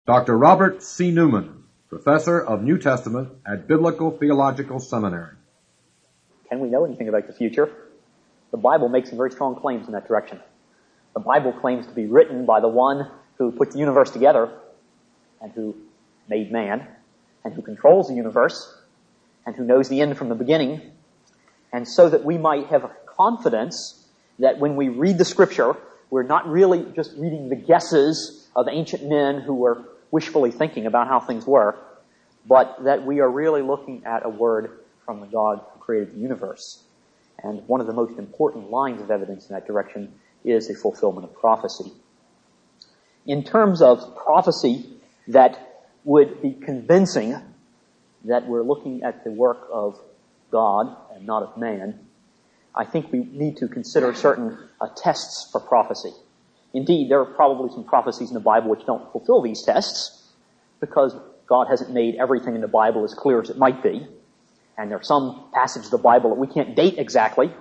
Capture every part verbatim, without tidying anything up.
Doctor Robert C. Newman, Professor of New Testament at Biblical Theological Seminary. Can we know anything about the future? The Bible makes some very strong claims in that direction. The Bible claims to be written by the one who put the universe together and who made man and who controls the universe and who knows the end from the beginning. And so that we might have confidence that when we read the Scripture, we're not really just reading the guesses of ancient men who were wishfully thinking about how things were, but that we are really looking at a word from the God who created the universe. And one of the most important lines of evidence in that direction is the fulfillment of prophecy. In terms of prophecy that would be convincing that we're looking at the work of God and not of man, I think we need to consider certain uh, tests for prophecy. Indeed, there are probably some prophecies in the Bible which don't fulfill these tests because God hasn't made everything in the Bible as clear as it might be. And there are some passages of the Bible that we can't date exactly.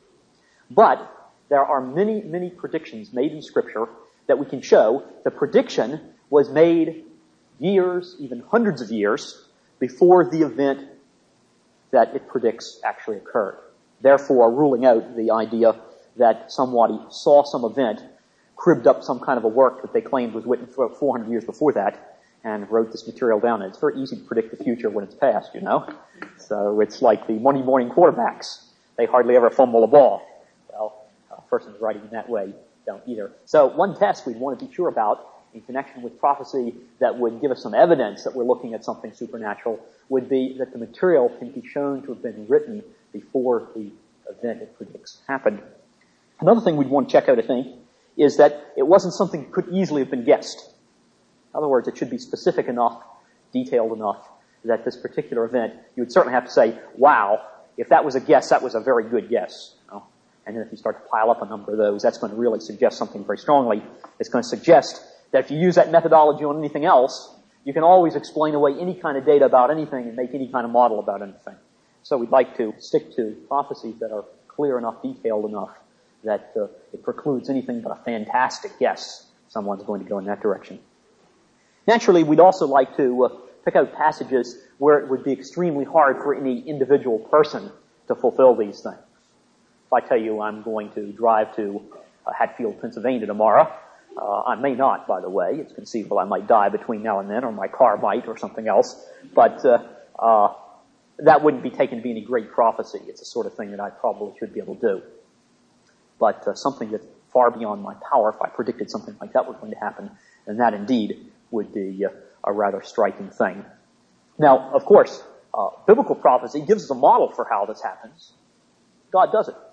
But there are many, many predictions made in Scripture that we can show the prediction was made years, even hundreds of years, before the event that it predicts actually occurred. Therefore, ruling out the idea that somebody saw some event, cribbed up some kind of a work that they claimed was written for four hundred years before that, and wrote this material down. And it's very easy to predict the future when it's past, you know. So it's like the Monday morning quarterbacks. They hardly ever fumble a ball. Well, a person writing in that way don't either. So one test we'd want to be sure about in connection with prophecy that would give us some evidence that we're looking at something supernatural would be that the material can be shown to have been written before the event it predicts happened. Another thing we'd want to check out, I think, is that it wasn't something that could easily have been guessed. In other words, it should be specific enough, detailed enough, that this particular event, you would certainly have to say, wow, if that was a guess, that was a very good guess. You know? And then if you start to pile up a number of those, that's going to really suggest something very strongly. It's going to suggest that if you use that methodology on anything else, you can always explain away any kind of data about anything and make any kind of model about anything. So we'd like to stick to prophecies that are clear enough, detailed enough, that uh, it precludes anything but a fantastic guess someone's going to go in that direction. Naturally, we'd also like to uh, pick out passages where it would be extremely hard for any individual person to fulfill these things. If I tell you I'm going to drive to uh, Hatfield, Pennsylvania tomorrow, uh, I may not, by the way. It's conceivable I might die between now and then, or my car might, or something else. But uh, uh, that wouldn't be taken to be any great prophecy. It's the sort of thing that I probably should be able to do. But uh, something that's far beyond my power, if I predicted something like that was going to happen, then that indeed would be uh, a rather striking thing. Now, of course, uh, biblical prophecy gives us a model for how this happens. God does it.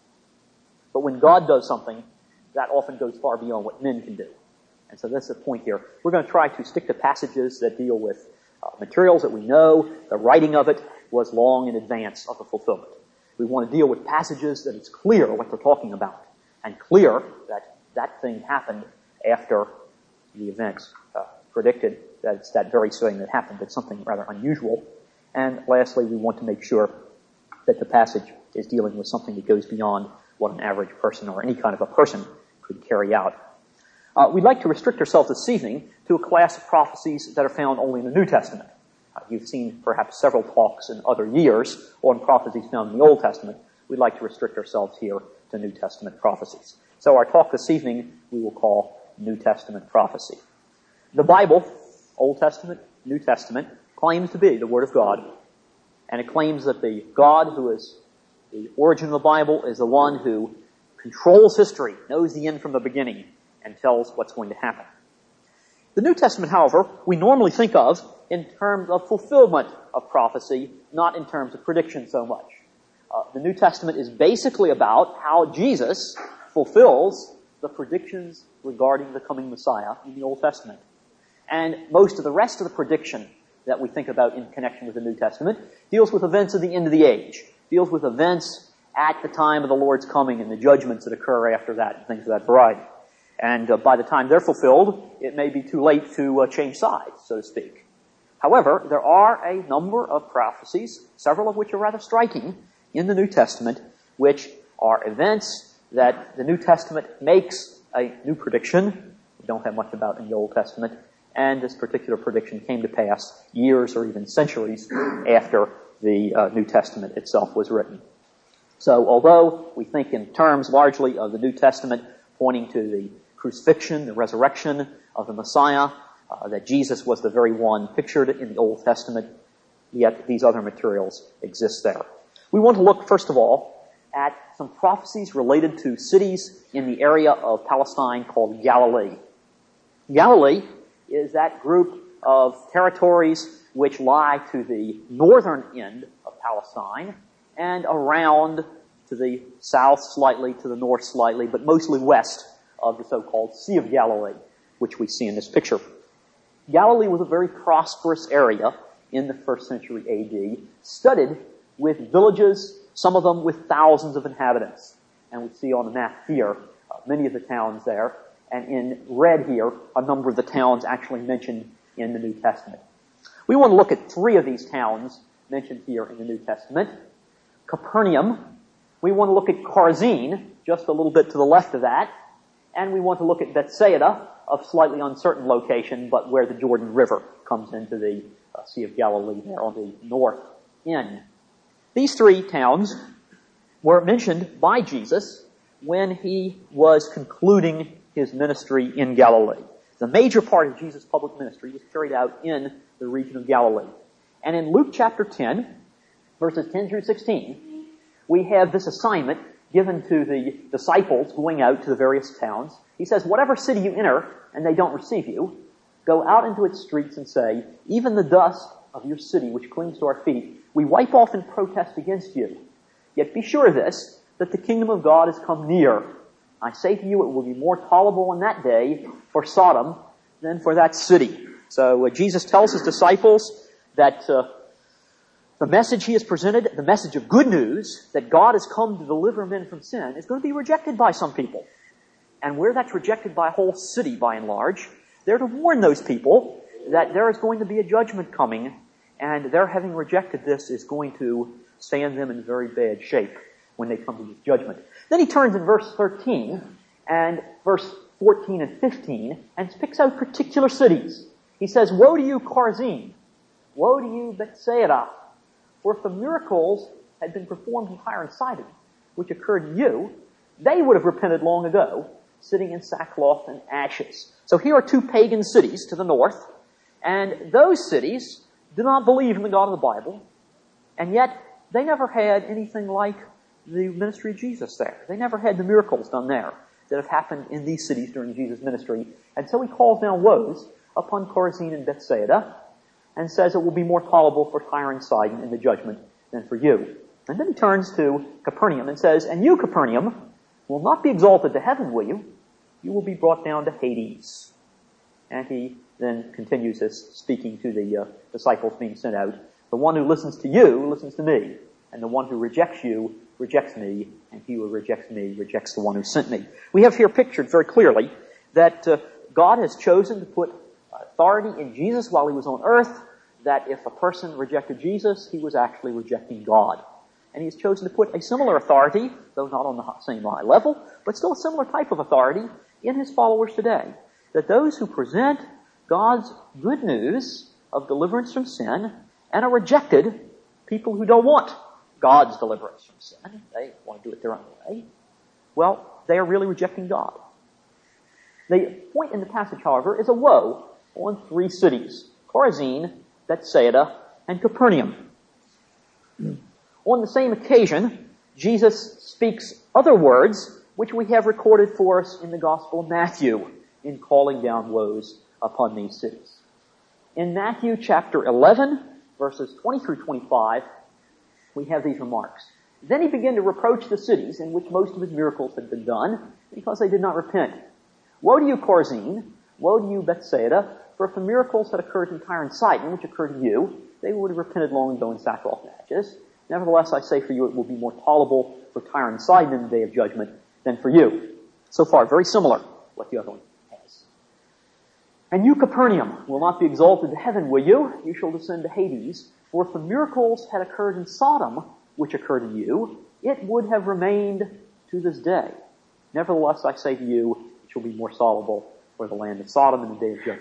But when God does something, that often goes far beyond what men can do. And so that's the point here. We're going to try to stick to passages that deal with uh, materials that we know, the writing of it was long in advance of the fulfillment. We want to deal with passages that it's clear what they're talking about, and clear that that thing happened after the events uh, predicted, that it's that very thing that happened. It's something rather unusual. And lastly, we want to make sure that the passage is dealing with something that goes beyond what an average person or any kind of a person could carry out. Uh, we'd like to restrict ourselves this evening to a class of prophecies that are found only in the New Testament. Uh, you've seen perhaps several talks in other years on prophecies found in the Old Testament. We'd like to restrict ourselves here to New Testament prophecies. So our talk this evening we will call New Testament prophecy. The Bible, Old Testament, New Testament, claims to be the Word of God, and it claims that the God who is the origin of the Bible is the one who controls history, knows the end from the beginning, and tells what's going to happen. The New Testament, however, we normally think of in terms of fulfillment of prophecy, not in terms of prediction so much. Uh, the New Testament is basically about how Jesus fulfills the predictions regarding the coming Messiah in the Old Testament. And most of the rest of the prediction that we think about in connection with the New Testament deals with events of the end of the age, deals with events at the time of the Lord's coming and the judgments that occur after that and things of that variety. And uh, by the time they're fulfilled, it may be too late to uh, change sides, so to speak. However, there are a number of prophecies, several of which are rather striking in the New Testament, which are events that the New Testament makes a new prediction. We don't have much about in the Old Testament. And this particular prediction came to pass years or even centuries after the uh, New Testament itself was written. So although we think in terms largely of the New Testament pointing to the crucifixion, the resurrection of the Messiah, uh, that Jesus was the very one pictured in the Old Testament, yet these other materials exist there. We want to look, first of all, at some prophecies related to cities in the area of Palestine called Galilee. Galilee is that group of territories which lie to the northern end of Palestine and around to the south slightly, to the north slightly, but mostly west of the so-called Sea of Galilee, which we see in this picture. Galilee was a very prosperous area in the first century A D, studded with villages, some of them with thousands of inhabitants. And we see on the map here uh, many of the towns there, and in red here, a number of the towns actually mentioned in the New Testament. We want to look at three of these towns mentioned here in the New Testament. Capernaum. We want to look at Chorazin, just a little bit to the left of that. And we want to look at Bethsaida, of slightly uncertain location, but where the Jordan River comes into the uh, Sea of Galilee there on the north end. These three towns were mentioned by Jesus when he was concluding his ministry in Galilee. The major part of Jesus' public ministry was carried out in the region of Galilee. And in Luke chapter ten, verses ten through sixteen, we have this assignment given to the disciples going out to the various towns. He says, whatever city you enter and they don't receive you, go out into its streets and say, even the dust of your city which clings to our feet, we wipe off in protest against you. Yet be sure of this, that the kingdom of God has come near. I say to you, it will be more tolerable in that day for Sodom than for that city. So uh, Jesus tells his disciples that uh, the message he has presented, the message of good news, that God has come to deliver men from sin, is going to be rejected by some people. And where that's rejected by a whole city, by and large, they're to warn those people that there is going to be a judgment coming, and their having rejected this is going to stand them in very bad shape when they come to this judgment. Then he turns in verse thirteen and verse fourteen and fifteen and picks out particular cities. He says, woe to you, Chorazin! Woe to you, Bethsaida! For if the miracles had been performed in Tyre and Sidon, which occurred to you, they would have repented long ago, sitting in sackcloth and ashes. So here are two pagan cities to the north, and those cities do not believe in the God of the Bible, and yet they never had anything like the ministry of Jesus there. They never had the miracles done there that have happened in these cities during Jesus' ministry. And so he calls down woes upon Chorazin and Bethsaida and says it will be more tolerable for Tyre and Sidon in the judgment than for you. And then he turns to Capernaum and says, and you, Capernaum, will not be exalted to heaven, will you? You will be brought down to Hades. And he then continues this, speaking to the uh, disciples being sent out. The one who listens to you listens to me, and the one who rejects you rejects me, and he who rejects me rejects the one who sent me. We have here pictured very clearly that uh, God has chosen to put authority in Jesus while he was on earth, that if a person rejected Jesus, he was actually rejecting God. And he has chosen to put a similar authority, though not on the same high level, but still a similar type of authority in his followers today. That those who present God's good news of deliverance from sin and are rejected, people who don't want God's deliverance from sin, they want to do it their own way, well, they are really rejecting God. The point in the passage, however, is a woe on three cities: Chorazin, Bethsaida, and Capernaum. On the same occasion, Jesus speaks other words which we have recorded for us in the Gospel of Matthew in calling down woes upon these cities. In Matthew chapter eleven, verses twenty through twenty-five, we have these remarks. Then he began to reproach the cities in which most of his miracles had been done because they did not repent. Woe to you, Chorazin! Woe to you, Bethsaida! For if the miracles had occurred in Tyre and Sidon, which occurred to you, they would have repented long ago in sackcloth and ashes. Nevertheless, I say for you, it will be more tolerable for Tyre and Sidon in the day of judgment than for you. So far, very similar what the other one has. And you, Capernaum, will not be exalted to heaven, will you? You shall descend to Hades. For if the miracles had occurred in Sodom, which occurred to you, it would have remained to this day. Nevertheless, I say to you, it shall be more tolerable for the land of Sodom in the day of judgment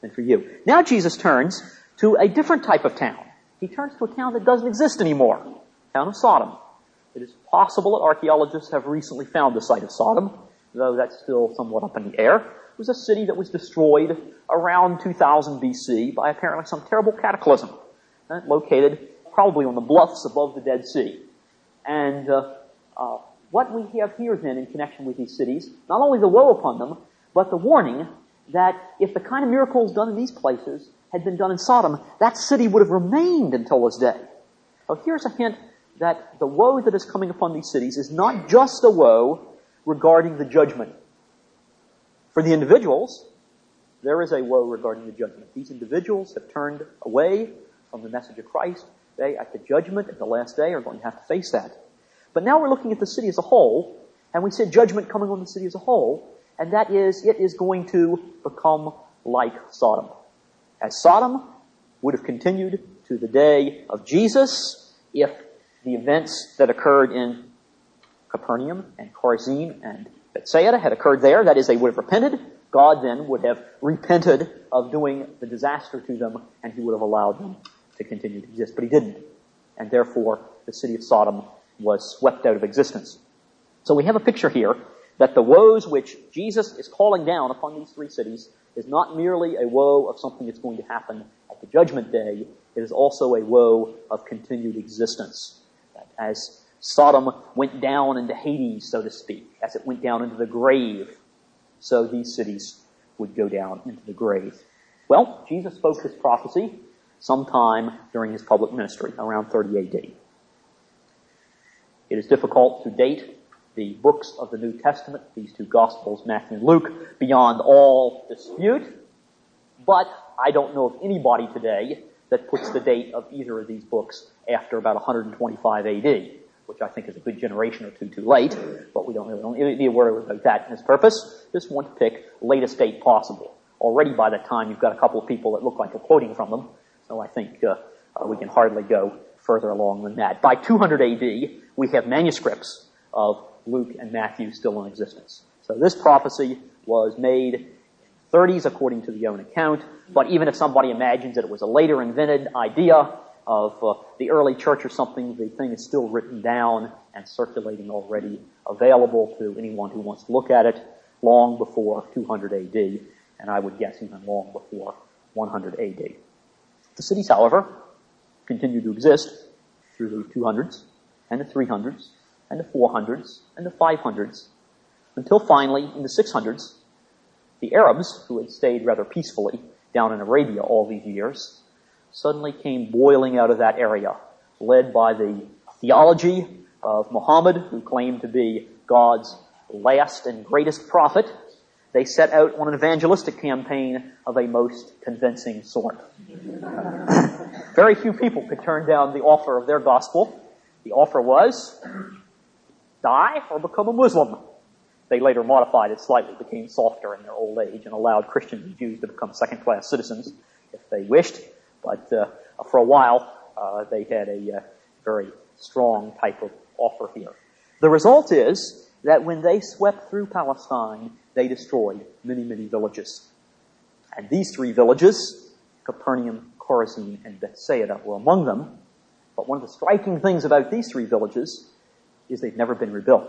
than for you. Now Jesus turns to a different type of town. He turns to a town that doesn't exist anymore, the town of Sodom. It is possible that archaeologists have recently found the site of Sodom, though that's still somewhat up in the air. It was a city that was destroyed around two thousand B C by apparently some terrible cataclysm, uh, located probably on the bluffs above the Dead Sea. And uh, uh, what we have here then in connection with these cities, not only the woe upon them, but the warning that if the kind of miracles done in these places had been done in Sodom, that city would have remained until this day. So here's a hint that the woe that is coming upon these cities is not just a woe regarding the judgment. For the individuals, there is a woe regarding the judgment. These individuals have turned away from the message of Christ. They, at the judgment, at the last day, are going to have to face that. But now we're looking at the city as a whole, and we said judgment coming on the city as a whole, and that is, it is going to become like Sodom. As Sodom would have continued to the day of Jesus if the events that occurred in Capernaum and Chorazin and Bethsaida had occurred there, that is, they would have repented. God then would have repented of doing the disaster to them, and he would have allowed them to continue to exist. But he didn't. And therefore, the city of Sodom was swept out of existence. So we have a picture here that the woes which Jesus is calling down upon these three cities is not merely a woe of something that's going to happen at the judgment day. It is also a woe of continued existence. That as Sodom went down into Hades, so to speak, as it went down into the grave, so these cities would go down into the grave. Well, Jesus spoke this prophecy sometime during his public ministry, around thirty A D. It is difficult to date the books of the New Testament, these two Gospels, Matthew and Luke, beyond all dispute, but I don't know of anybody today that puts the date of either of these books after about one hundred twenty-five A D, which I think is a good generation or two too late, but we don't really want to be aware about that in this purpose. Just want to pick latest date possible. Already by that time you've got a couple of people that look like they're quoting from them, so I think uh, uh, we can hardly go further along than that. By two hundred A D, we have manuscripts of Luke and Matthew still in existence. So this prophecy was made in the thirties according to the own account, but even if somebody imagines that it was a later invented idea of uh, the early church or something, the thing is still written down and circulating already, available to anyone who wants to look at it long before two hundred A D, and I would guess even long before one hundred A D. The cities, however, continue to exist through the two hundreds and the three hundreds and the four hundreds and the five hundreds, until finally, in the six hundreds, the Arabs, who had stayed rather peacefully down in Arabia all these years, suddenly came boiling out of that area, led by the theology of Muhammad, who claimed to be God's last and greatest prophet. They set out on an evangelistic campaign of a most convincing sort. Very few people could turn down the offer of their gospel. The offer was, die or become a Muslim. They later modified it slightly, became softer in their old age, and allowed Christians and Jews to become second-class citizens if they wished. But uh, for a while, uh, they had a uh, very strong type of offer here. The result is that when they swept through Palestine, they destroyed many, many villages. And these three villages, Capernaum, Chorazin, and Bethsaida, were among them. But one of the striking things about these three villages is they've never been rebuilt.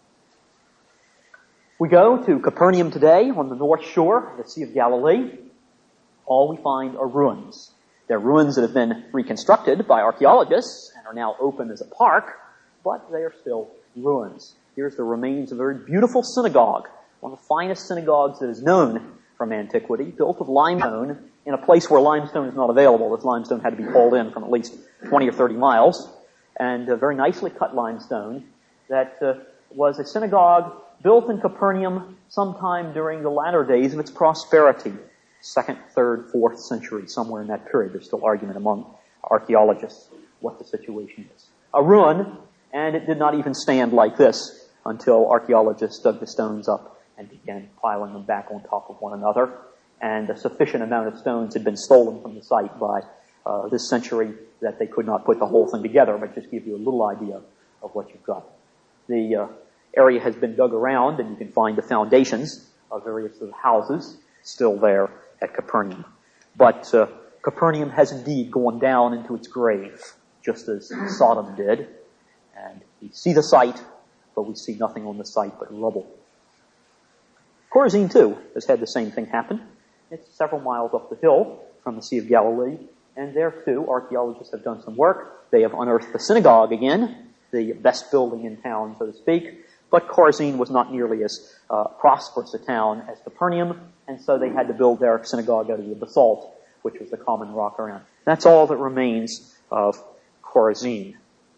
We go to Capernaum today on the north shore of the Sea of Galilee. All we find are ruins. They're ruins that have been reconstructed by archaeologists and are now open as a park, but they are still ruins. Here's the remains of a very beautiful synagogue, one of the finest synagogues that is known from antiquity, built of limestone in a place where limestone is not available. This limestone had to be hauled in from at least twenty or thirty miles, and a very nicely cut limestone that uh, was a synagogue built in Capernaum sometime during the latter days of its prosperity, second, third, fourth century, somewhere in that period. There's still argument among archaeologists what the situation is. A ruin, and it did not even stand like this until archaeologists dug the stones up and began piling them back on top of one another. And a sufficient amount of stones had been stolen from the site by uh, this century that they could not put the whole thing together, but just give you a little idea of what you've got. The uh, area has been dug around, and you can find the foundations of various of the houses still there at Capernaum. But uh, Capernaum has indeed gone down into its grave, just as Sodom did. And we see the site, but we see nothing on the site but rubble. Chorazin, too, has had the same thing happen. It's several miles up the hill from the Sea of Galilee, and there, too, archaeologists have done some work. They have unearthed the synagogue again, the best building in town, so to speak. But Chorazin was not nearly as uh, prosperous a town as Capernaum, and so they had to build their synagogue out of the basalt, which was the common rock around. That's all that remains of Chorazin.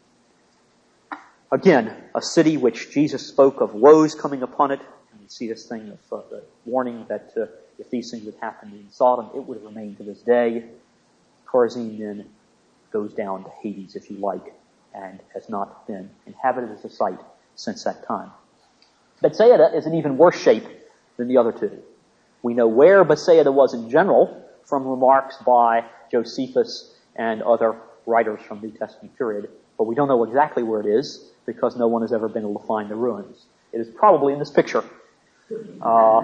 Again, a city which Jesus spoke of woes coming upon it. And you see this thing of uh, the warning that uh, if these things had happened in Sodom, it would have remained to this day. Chorazin then goes down to Hades, if you like, and has not been inhabited as a site since that time. Bethsaida is in even worse shape than the other two. We know where Bethsaida was in general from remarks by Josephus and other writers from the New Testament period, but we don't know exactly where it is because no one has ever been able to find the ruins. It is probably in this picture. Uh,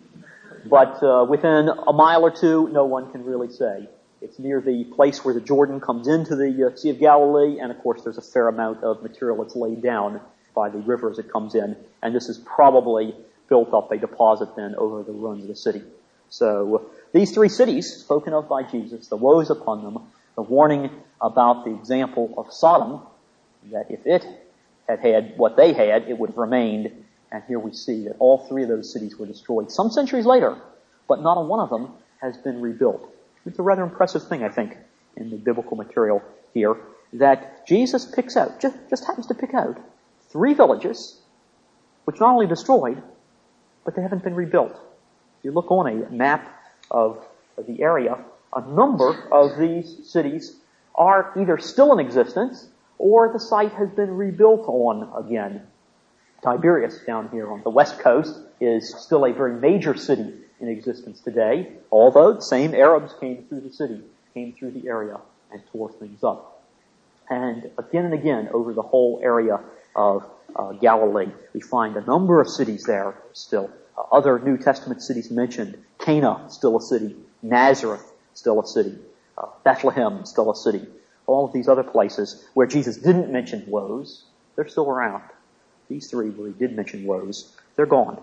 but uh, within a mile or two, no one can really say. It's near the place where the Jordan comes into the uh, Sea of Galilee, and of course there's a fair amount of material that's laid down by the river as it comes in, and this has probably built up a deposit then over the ruins of the city. So uh, these three cities spoken of by Jesus, the woes upon them, the warning about the example of Sodom, that if it had had what they had, it would have remained, and here we see that all three of those cities were destroyed some centuries later, but not a one of them has been rebuilt. It's a rather impressive thing, I think, in the biblical material here, that Jesus picks out, just, just happens to pick out, three villages, which not only destroyed, but they haven't been rebuilt. If you look on a map of the area, a number of these cities are either still in existence, or the site has been rebuilt on again. Tiberias, down here on the west coast, is still a very major city in existence today, although the same Arabs came through the city, came through the area, and tore things up. And again and again, over the whole area of uh, Galilee, we find a number of cities there still. Uh, other New Testament cities mentioned. Cana, still a city. Nazareth, still a city. Uh, Bethlehem, still a city. All of these other places where Jesus didn't mention woes, they're still around. These three where he did mention woes, they're gone.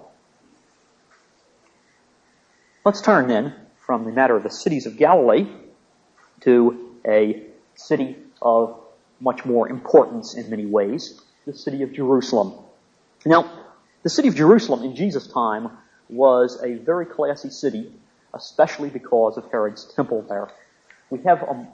Let's turn then from the matter of the cities of Galilee to a city of much more importance in many ways, the city of Jerusalem. Now, the city of Jerusalem in Jesus' time was a very classy city, especially because of Herod's temple there. We have um,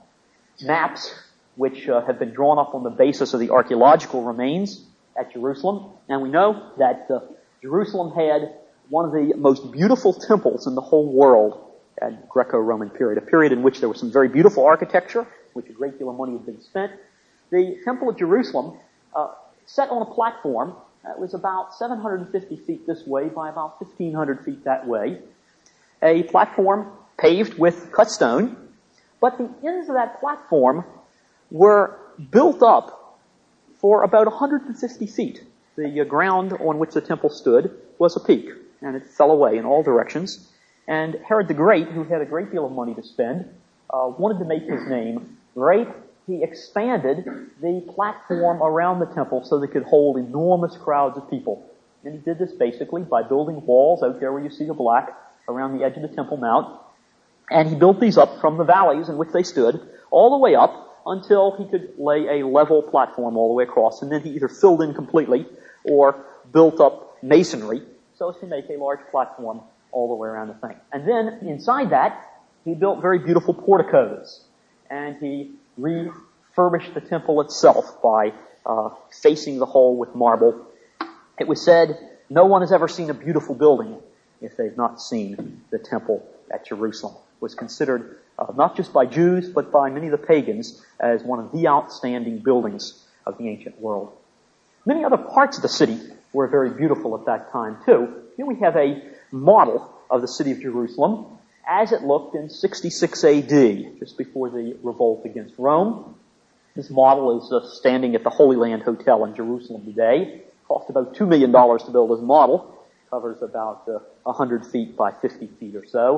maps which uh, have been drawn up on the basis of the archaeological remains at Jerusalem, and we know that uh, Jerusalem had one of the most beautiful temples in the whole world at Greco-Roman period, a period in which there was some very beautiful architecture, which a great deal of money had been spent. The Temple of Jerusalem, uh, set on a platform that was about seven hundred fifty feet this way by about fifteen hundred feet that way, a platform paved with cut stone, but the ends of that platform were built up for about one hundred fifty feet. The uh, ground on which the temple stood was a peak, and it fell away in all directions. And Herod the Great, who had a great deal of money to spend, uh, wanted to make his name great. He expanded the platform around the temple so that it could hold enormous crowds of people. And he did this basically by building walls out there where you see the black around the edge of the Temple Mount. And he built these up from the valleys in which they stood all the way up until he could lay a level platform all the way across. And then he either filled in completely or built up masonry so as to make a large platform all the way around the thing. And then inside that, he built very beautiful porticos. And he refurbished the temple itself by uh, facing the whole with marble. It was said, no one has ever seen a beautiful building if they've not seen the temple at Jerusalem. It was considered, uh, not just by Jews, but by many of the pagans, as one of the outstanding buildings of the ancient world. Many other parts of the city were very beautiful at that time, too. Here we have a model of the city of Jerusalem as it looked in sixty-six A D, just before the revolt against Rome. This model is uh, standing at the Holy Land Hotel in Jerusalem today. It cost about two million dollars to build this model. Covers about uh, one hundred feet by fifty feet or so.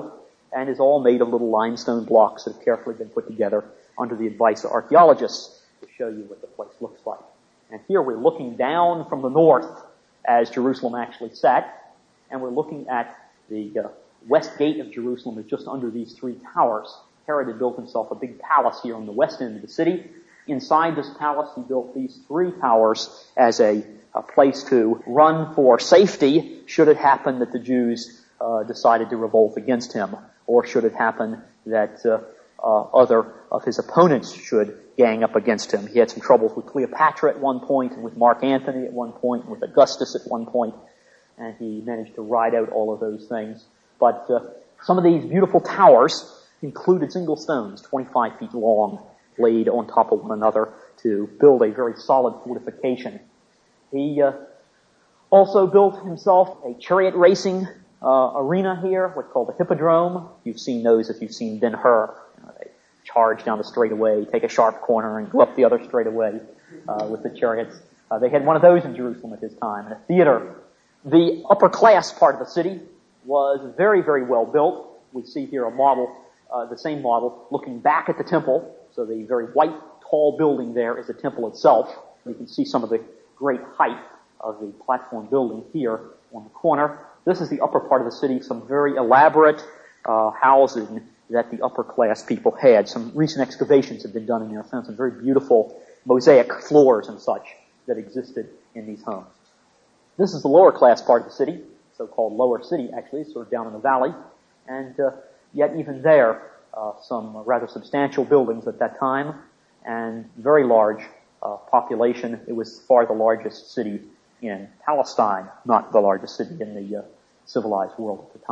and is all made of little limestone blocks that have carefully been put together under the advice of archaeologists to show you what the place looks like. And here we're looking down from the north as Jerusalem actually sat, and we're looking at the uh, west gate of Jerusalem is just under these three towers. Herod had built himself a big palace here on the west end of the city. Inside this palace, he built these three towers as a, a place to run for safety should it happen that the Jews uh, decided to revolt against him, or should it happen that uh, uh, other of his opponents should gang up against him. He had some troubles with Cleopatra at one point, and with Mark Antony at one point, and with Augustus at one point, and he managed to ride out all of those things. But uh, some of these beautiful towers included single stones, twenty-five feet long, laid on top of one another to build a very solid fortification. He uh, also built himself a chariot racing uh, arena here, what's called the Hippodrome. You've seen those if you've seen Ben-Hur. You know, they charge down the straightaway, take a sharp corner, and go up the other straightaway uh, with the chariots. Uh, they had one of those in Jerusalem at his time, and a theater. The upper class part of the city was very, very well built. We see here a model, uh, the same model, looking back at the temple. So the very white, tall building there is the temple itself. You can see some of the great height of the platform building here on the corner. This is the upper part of the city, some very elaborate uh, housing that the upper class people had. Some recent excavations have been done in there. I found some very beautiful mosaic floors and such that existed in these homes. This is the lower class part of the city, so-called lower city actually, sort of down in the valley. And uh, yet even there, uh, some rather substantial buildings at that time and very large uh, population. It was far the largest city in Palestine, not the largest city in the uh, civilized world at the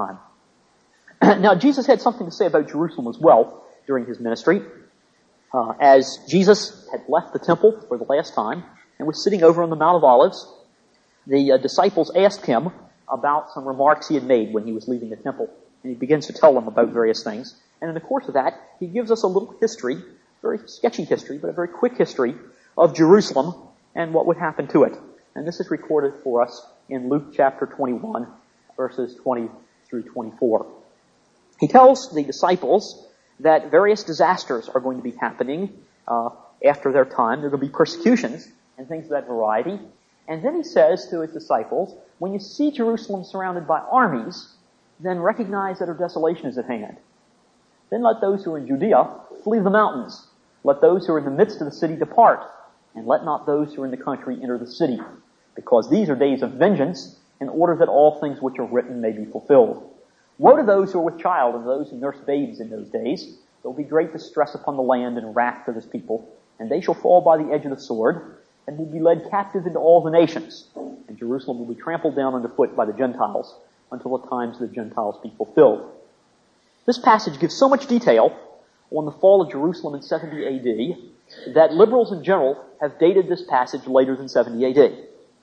time. Now, Jesus had something to say about Jerusalem as well during his ministry. Uh, as Jesus had left the temple for the last time and was sitting over on the Mount of Olives, the uh, disciples asked him about some remarks he had made when he was leaving the temple. And he begins to tell them about various things. And in the course of that, he gives us a little history, very sketchy history, but a very quick history of Jerusalem and what would happen to it. And this is recorded for us in Luke chapter twenty-one, verses twenty through twenty-four. He tells the disciples that various disasters are going to be happening uh, after their time. There are going to be persecutions and things of that variety. And then he says to his disciples, when you see Jerusalem surrounded by armies, then recognize that her desolation is at hand. Then let those who are in Judea flee the mountains. Let those who are in the midst of the city depart. And let not those who are in the country enter the city. Because these are days of vengeance, in order that all things which are written may be fulfilled. Woe to those who are with child and those who nurse babes in those days. There will be great distress upon the land and wrath to this people. And they shall fall by the edge of the sword, and will be led captive into all the nations. And Jerusalem will be trampled down underfoot by the Gentiles, until the times of the Gentiles be fulfilled. This passage gives so much detail on the fall of Jerusalem in seventy A D that liberals in general have dated this passage later than seventy A D.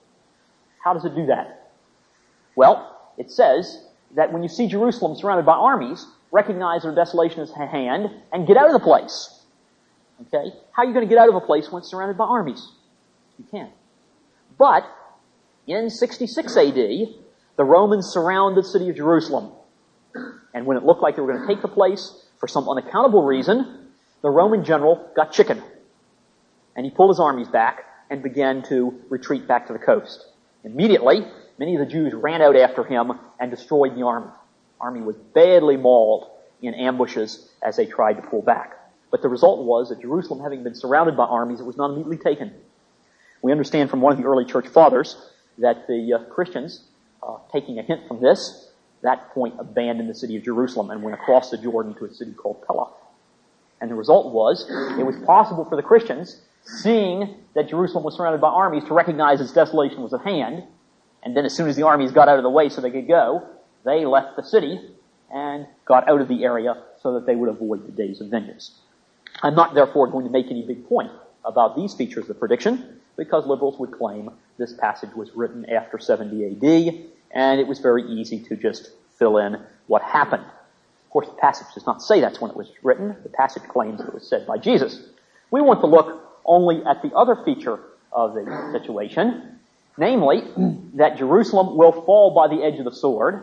How does it do that? Well, it says that when you see Jerusalem surrounded by armies, recognize their desolation is at hand and get out of the place. Okay? How are you going to get out of a place when it's surrounded by armies? You can't. But in sixty-six A D, the Romans surrounded the city of Jerusalem. And when it looked like they were going to take the place, for some unaccountable reason, the Roman general got chicken. And he pulled his armies back and began to retreat back to the coast. Immediately, many of the Jews ran out after him and destroyed the army. The army was badly mauled in ambushes as they tried to pull back. But the result was that Jerusalem, having been surrounded by armies, it was not immediately taken. We understand from one of the early church fathers that the uh, Christians, uh, taking a hint from this, that point abandoned the city of Jerusalem and went across the Jordan to a city called Pella. And the result was, it was possible for the Christians, seeing that Jerusalem was surrounded by armies, to recognize its desolation was at hand. And then as soon as the armies got out of the way so they could go, they left the city and got out of the area so that they would avoid the days of vengeance. I'm not therefore going to make any big point about these features of the prediction, because liberals would claim this passage was written after seventy A D, and it was very easy to just fill in what happened. Of course, the passage does not say that's when it was written. The passage claims it was said by Jesus. We want to look only at the other feature of the situation, namely, that Jerusalem will fall by the edge of the sword,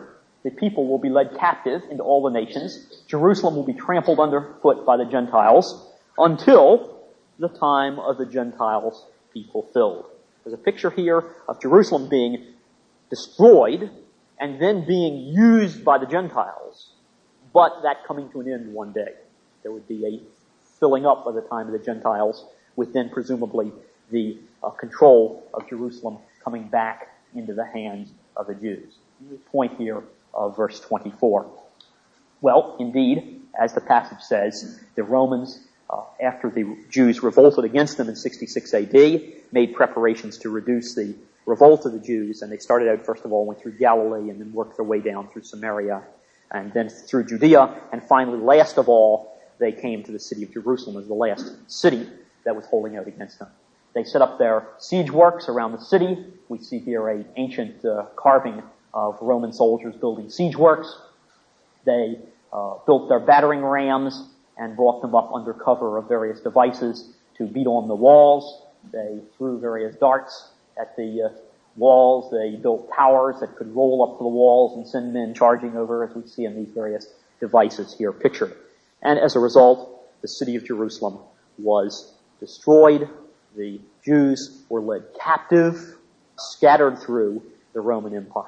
The people will be led captive into all the nations. Jerusalem will be trampled underfoot by the Gentiles until the time of the Gentiles be fulfilled. There's a picture here of Jerusalem being destroyed and then being used by the Gentiles, but that coming to an end one day. There would be a filling up by the time of the Gentiles, with then presumably the uh, control of Jerusalem coming back into the hands of the Jews. The point here of verse twenty-four. Well, indeed, as the passage says, the Romans, uh, after the Jews revolted against them in sixty-six A D, made preparations to reduce the revolt of the Jews, and they started out, first of all, went through Galilee and then worked their way down through Samaria and then through Judea, and finally, last of all, they came to the city of Jerusalem as the last city that was holding out against them. They set up their siege works around the city. We see here an ancient uh, carving of Roman soldiers building siege works. They uh, built their battering rams and brought them up under cover of various devices to beat on the walls. They threw various darts at the uh, walls. They built towers that could roll up to the walls and send men charging over, as we see in these various devices here pictured. And as a result, the city of Jerusalem was destroyed. The Jews were led captive, scattered through the Roman Empire.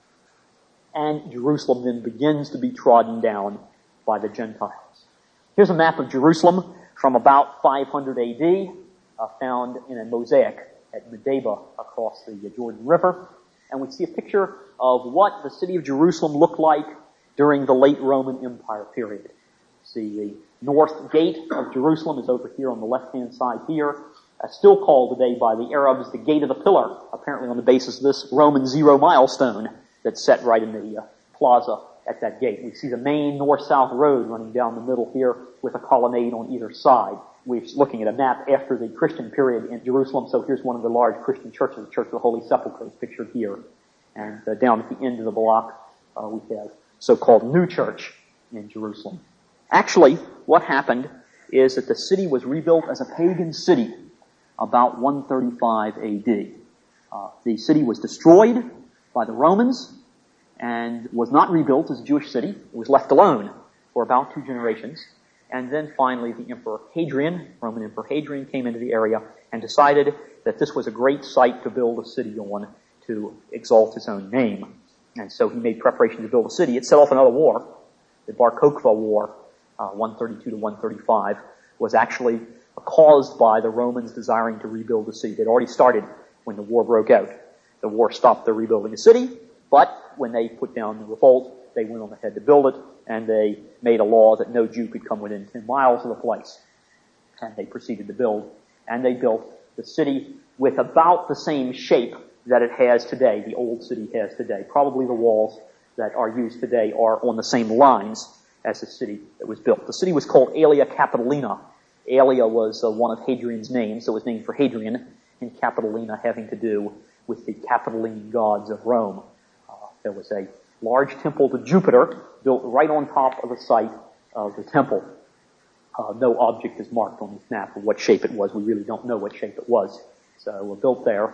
And Jerusalem then begins to be trodden down by the Gentiles. Here's a map of Jerusalem from about five hundred A D, uh, found in a mosaic at Medeba across the Jordan River. And we see a picture of what the city of Jerusalem looked like during the late Roman Empire period. See, the north gate of Jerusalem is over here on the left-hand side here, uh, still called today by the Arabs the Gate of the Pillar, apparently on the basis of this Roman zero milestone that's set right in the uh, plaza at that gate. We see the main north-south road running down the middle here with a colonnade on either side. We're looking at a map after the Christian period in Jerusalem, so here's one of the large Christian churches, the Church of the Holy Sepulchre is pictured here. And uh, down at the end of the block, uh, we have so-called New Church in Jerusalem. Actually, what happened is that the city was rebuilt as a pagan city about one thirty-five A D. Uh, the city was destroyed by the Romans and was not rebuilt as a Jewish city. It was left alone for about two generations. And then finally the Emperor Hadrian, Roman Emperor Hadrian, came into the area and decided that this was a great site to build a city on to exalt his own name. And so he made preparation to build a city. It set off another war. The Bar Kokhba War, uh, one thirty-two to one thirty-five, was actually caused by the Romans desiring to rebuild the city. They'd already started when the war broke out. The war stopped their rebuilding the city, but when they put down the revolt, they went on ahead to build it, and they made a law that no Jew could come within ten miles of the place. And they proceeded to build, and they built the city with about the same shape that it has today, the old city has today. Probably the walls that are used today are on the same lines as the city that was built. The city was called Aelia Capitolina. Aelia was uh, one of Hadrian's names, so it was named for Hadrian, and Capitolina having to do with the Capitoline gods of Rome. Uh, there was a large temple to Jupiter built right on top of the site of the temple. Uh, no object is marked on this map of what shape it was. We really don't know what shape it was. So we're built there.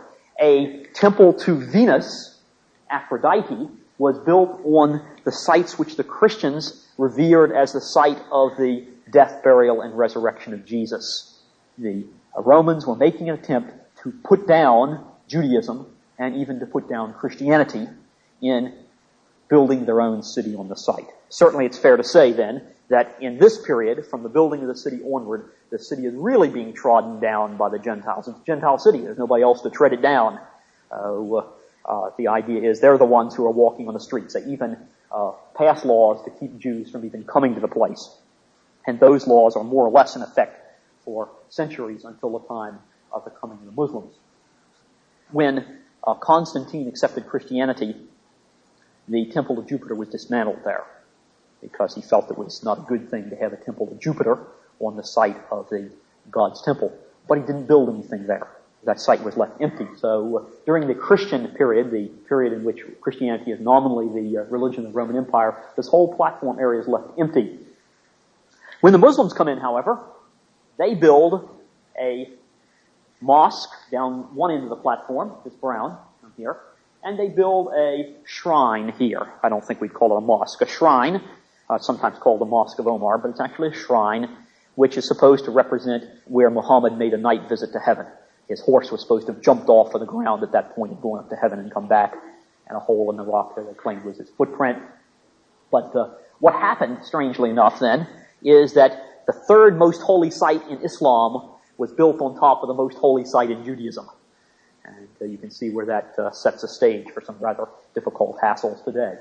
A temple to Venus, Aphrodite, was built on the sites which the Christians revered as the site of the death, burial, and resurrection of Jesus. The uh, Romans were making an attempt to put down Judaism and even to put down Christianity in building their own city on the site. Certainly it's fair to say then that in this period, from the building of the city onward, the city is really being trodden down by the Gentiles. It's a Gentile city. There's nobody else to tread it down. Uh, uh, the idea is they're the ones who are walking on the streets. They even uh, pass laws to keep Jews from even coming to the place. And those laws are more or less in effect for centuries until the time of the coming of the Muslims. When uh, Constantine accepted Christianity, the temple to Jupiter was dismantled there because he felt it was not a good thing to have a temple to Jupiter on the site of the God's temple. But he didn't build anything there. That site was left empty. So uh, during the Christian period, the period in which Christianity is nominally the uh, religion of the Roman Empire, this whole platform area is left empty. When the Muslims come in, however, they build a mosque down one end of the platform, this brown, here, and they build a shrine here. I don't think we'd call it a mosque. A shrine, uh, sometimes called the Mosque of Omar, but it's actually a shrine which is supposed to represent where Muhammad made a night visit to heaven. His horse was supposed to have jumped off of the ground at that point and gone up to heaven and come back, and a hole in the rock there they claimed was his footprint. But uh, what happened, strangely enough then, is that the third most holy site in Islam was built on top of the most holy site in Judaism. And uh, you can see where that uh, sets a stage for some rather difficult hassles today.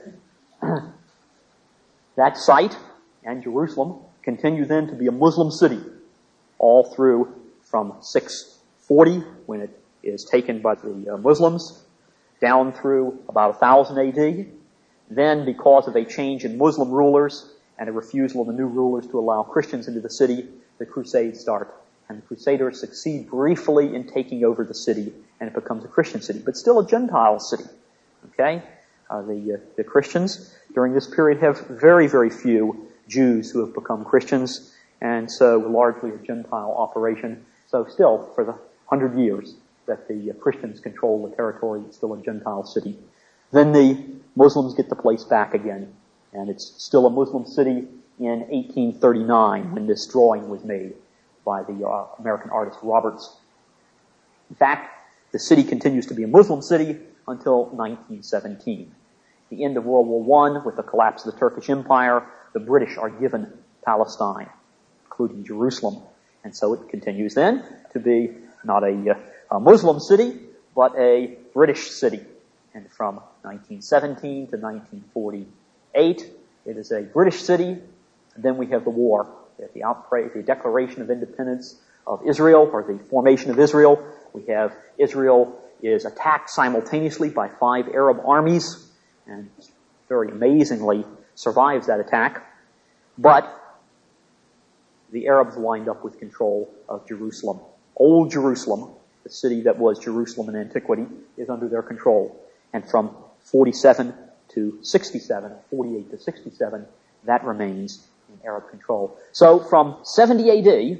That site and Jerusalem continue then to be a Muslim city all through from six forty, when it is taken by the uh, Muslims, down through about one thousand A D. Then, because of a change in Muslim rulers and a refusal of the new rulers to allow Christians into the city, the Crusades start. And the Crusaders succeed briefly in taking over the city, and it becomes a Christian city, but still a Gentile city. Okay? Uh, the, uh, the Christians during this period have very, very few Jews who have become Christians, and so largely a Gentile operation. So still, for the hundred years that the uh, Christians control the territory, it's still a Gentile city. Then the Muslims get the place back again, and it's still a Muslim city in eighteen thirty-nine when this drawing was made by the uh, American artist Roberts. In fact, the city continues to be a Muslim city until nineteen seventeen. At the end of World War One, with the collapse of the Turkish Empire, the British are given Palestine, including Jerusalem. And so it continues then to be not a, a Muslim city, but a British city. And from nineteen seventeen to nineteen forty-eight, it is a British city. And then we have the war, the outbreak, the Declaration of Independence of Israel, or the formation of Israel. We have Israel is attacked simultaneously by five Arab armies, and very amazingly survives that attack. But the Arabs wind up with control of Jerusalem. Old Jerusalem, the city that was Jerusalem in antiquity, is under their control. And from forty-seven to sixty-seven, forty-eight to sixty-seven, that remains in Arab control. So from seventy A D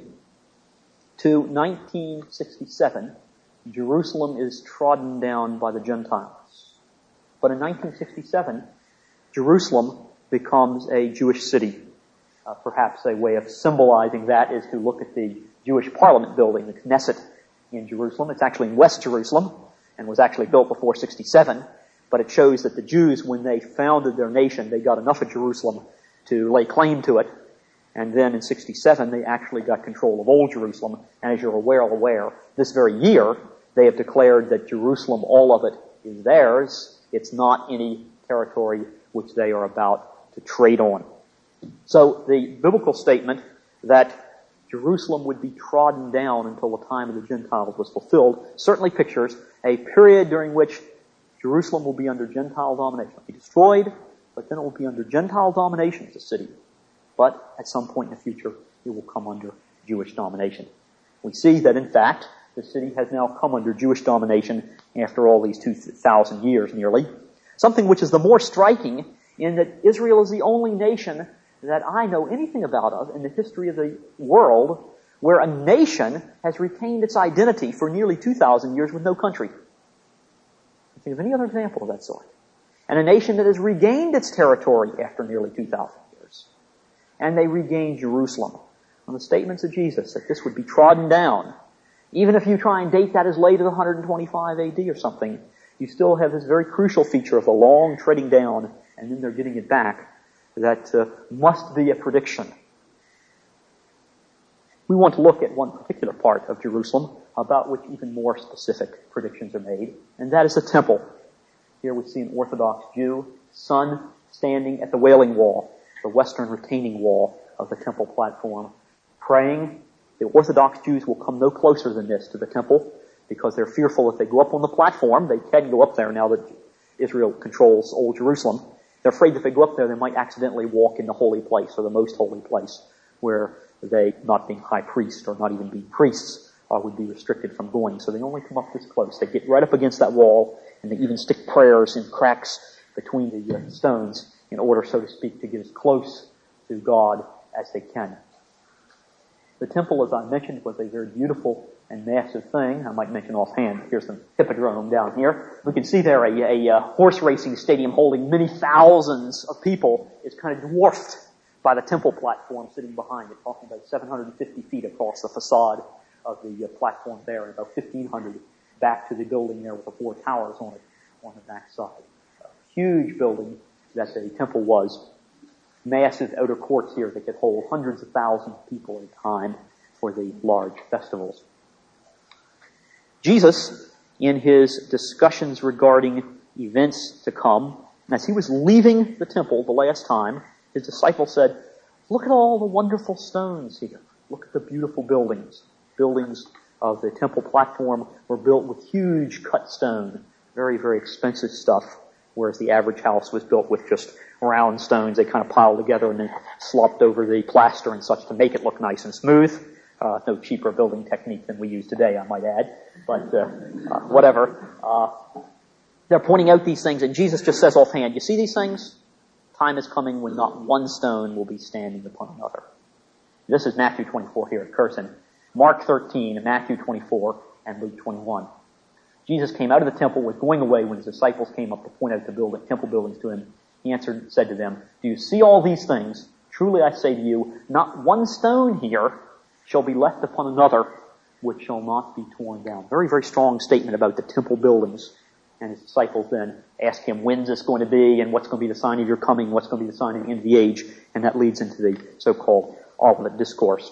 to nineteen sixty-seven, Jerusalem is trodden down by the Gentiles. But in nineteen sixty-seven, Jerusalem becomes a Jewish city. Uh, perhaps a way of symbolizing that is to look at the Jewish Parliament building, the Knesset in Jerusalem. It's actually in West Jerusalem and was actually built before sixty-seven, but it shows that the Jews, when they founded their nation, they got enough of Jerusalem to lay claim to it. And then in sixty-seven, they actually got control of Old Jerusalem. And as you're well aware, this very year, they have declared that Jerusalem, all of it, is theirs. It's not any territory which they are about to trade on. So the biblical statement that Jerusalem would be trodden down until the time of the Gentiles was fulfilled certainly pictures a period during which Jerusalem will be under Gentile domination. It will be destroyed, but then it will be under Gentile domination as a city. But at some point in the future, it will come under Jewish domination. We see that, in fact, the city has now come under Jewish domination after all these two thousand years nearly. Something which is the more striking in that Israel is the only nation that I know anything about of in the history of the world where a nation has retained its identity for nearly two thousand years with no country. I think of any other example of that sort. And a nation that has regained its territory after nearly two thousand years. And they regained Jerusalem on the statements of Jesus that this would be trodden down. Even if you try and date that as late as one hundred twenty-five A D or something, you still have this very crucial feature of the long treading down and then they're getting it back. That uh, must be a prediction. We want to look at one particular part of Jerusalem about which even more specific predictions are made, and that is the temple. Here we see an Orthodox Jew, son standing at the Wailing Wall, the western retaining wall of the temple platform, praying. The Orthodox Jews will come no closer than this to the temple because they're fearful if they go up on the platform, they can go up there now that Israel controls Old Jerusalem. They're afraid if they go up there, they might accidentally walk in the holy place, or the most holy place, where they, not being high priest or not even being priests, uh, would be restricted from going. So they only come up this close. They get right up against that wall, and they even stick prayers in cracks between the uh, stones in order, so to speak, to get as close to God as they can. The temple, as I mentioned, was a very beautiful and massive thing. I might mention offhand, here's the Hippodrome down here. We can see there a, a, a horse racing stadium holding many thousands of people is kind of dwarfed by the temple platform sitting behind it, talking about seven hundred fifty feet across the facade of the uh, platform there, and about fifteen hundred back to the building there with the four towers on it on the back side. A huge building that the temple was. Massive outer courts here that could hold hundreds of thousands of people at a time for the large festivals. Jesus, in his discussions regarding events to come, as he was leaving the temple the last time, his disciples said, "Look at all the wonderful stones here. Look at the beautiful buildings." Buildings of the temple platform were built with huge cut stone, very, very expensive stuff, whereas the average house was built with just round stones they kind of piled together and then slopped over the plaster and such to make it look nice and smooth. Uh, no cheaper building technique than we use today, I might add. But uh, uh, whatever. Uh, they're pointing out these things, and Jesus just says offhand, "You see these things? Time is coming when not one stone will be standing upon another." This is Matthew twenty-four here at Curson. Mark thirteen, Matthew twenty-four, and Luke twenty-one. Jesus came out of the temple, was going away when his disciples came up to point out the building, temple buildings to him. He answered and said to them, "Do you see all these things? Truly I say to you, not one stone here shall be left upon another, which shall not be torn down." Very, very strong statement about the temple buildings. And his disciples then ask him, "When's this going to be? And what's going to be the sign of your coming? What's going to be the sign of the end of the age?" And that leads into the so-called Olivet Discourse.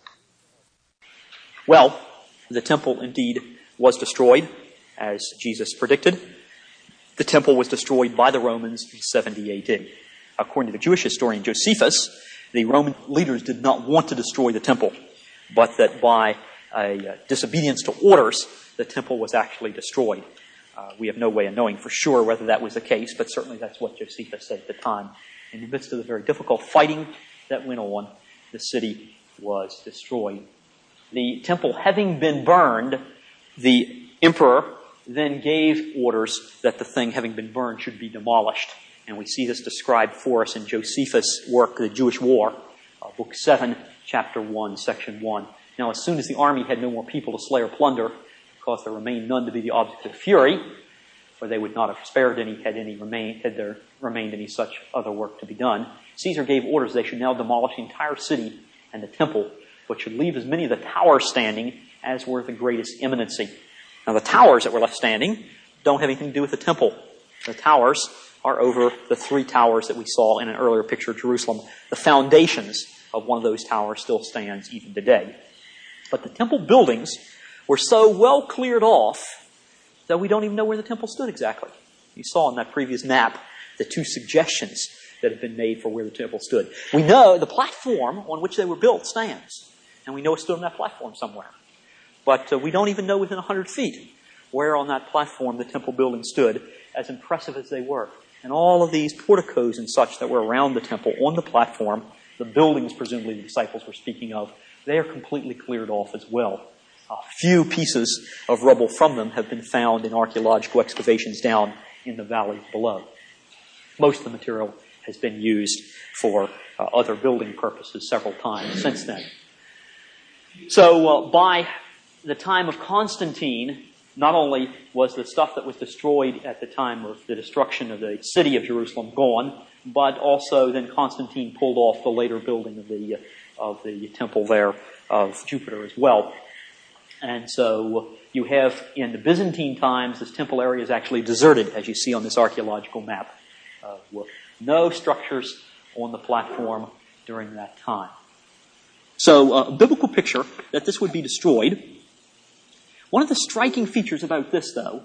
Well, the temple indeed was destroyed, as Jesus predicted. The temple was destroyed by the Romans in seventy A D. According to the Jewish historian Josephus, the Roman leaders did not want to destroy the temple, but that by a disobedience to orders, the temple was actually destroyed. Uh, we have no way of knowing for sure whether that was the case, but certainly that's what Josephus said at the time. In the midst of the very difficult fighting that went on, the city was destroyed. The temple having been burned, the emperor then gave orders that the thing having been burned should be demolished. And we see this described for us in Josephus' work, The Jewish War, uh, book seven, chapter one, section one. Now, as soon as the army had no more people to slay or plunder, because there remained none to be the object of fury, for they would not have spared any had any remained, had there remained any such other work to be done, Caesar gave orders they should now demolish the entire city and the temple, but should leave as many of the towers standing as were of the greatest eminency. Now, the towers that were left standing don't have anything to do with the temple. The towers are over the three towers that we saw in an earlier picture of Jerusalem. The foundations of one of those towers still stands even today. But the temple buildings were so well cleared off that we don't even know where the temple stood exactly. You saw in that previous map the two suggestions that have been made for where the temple stood. We know the platform on which they were built stands, and we know it stood on that platform somewhere. But uh, we don't even know within one hundred feet where on that platform the temple building stood, as impressive as they were. And all of these porticos and such that were around the temple on the platform, the buildings presumably the disciples were speaking of, they are completely cleared off as well. A few pieces of rubble from them have been found in archaeological excavations down in the valley below. Most of the material has been used for uh, other building purposes several times since then. So uh, by the time of Constantine, not only was the stuff that was destroyed at the time of the destruction of the city of Jerusalem gone, but also then Constantine pulled off the later building of the uh, of the temple there of Jupiter as well. And so you have, in the Byzantine times, this temple area is actually deserted, as you see on this archaeological map. Uh, with no structures on the platform during that time. So uh, a biblical picture that this would be destroyed. One of the striking features about this, though,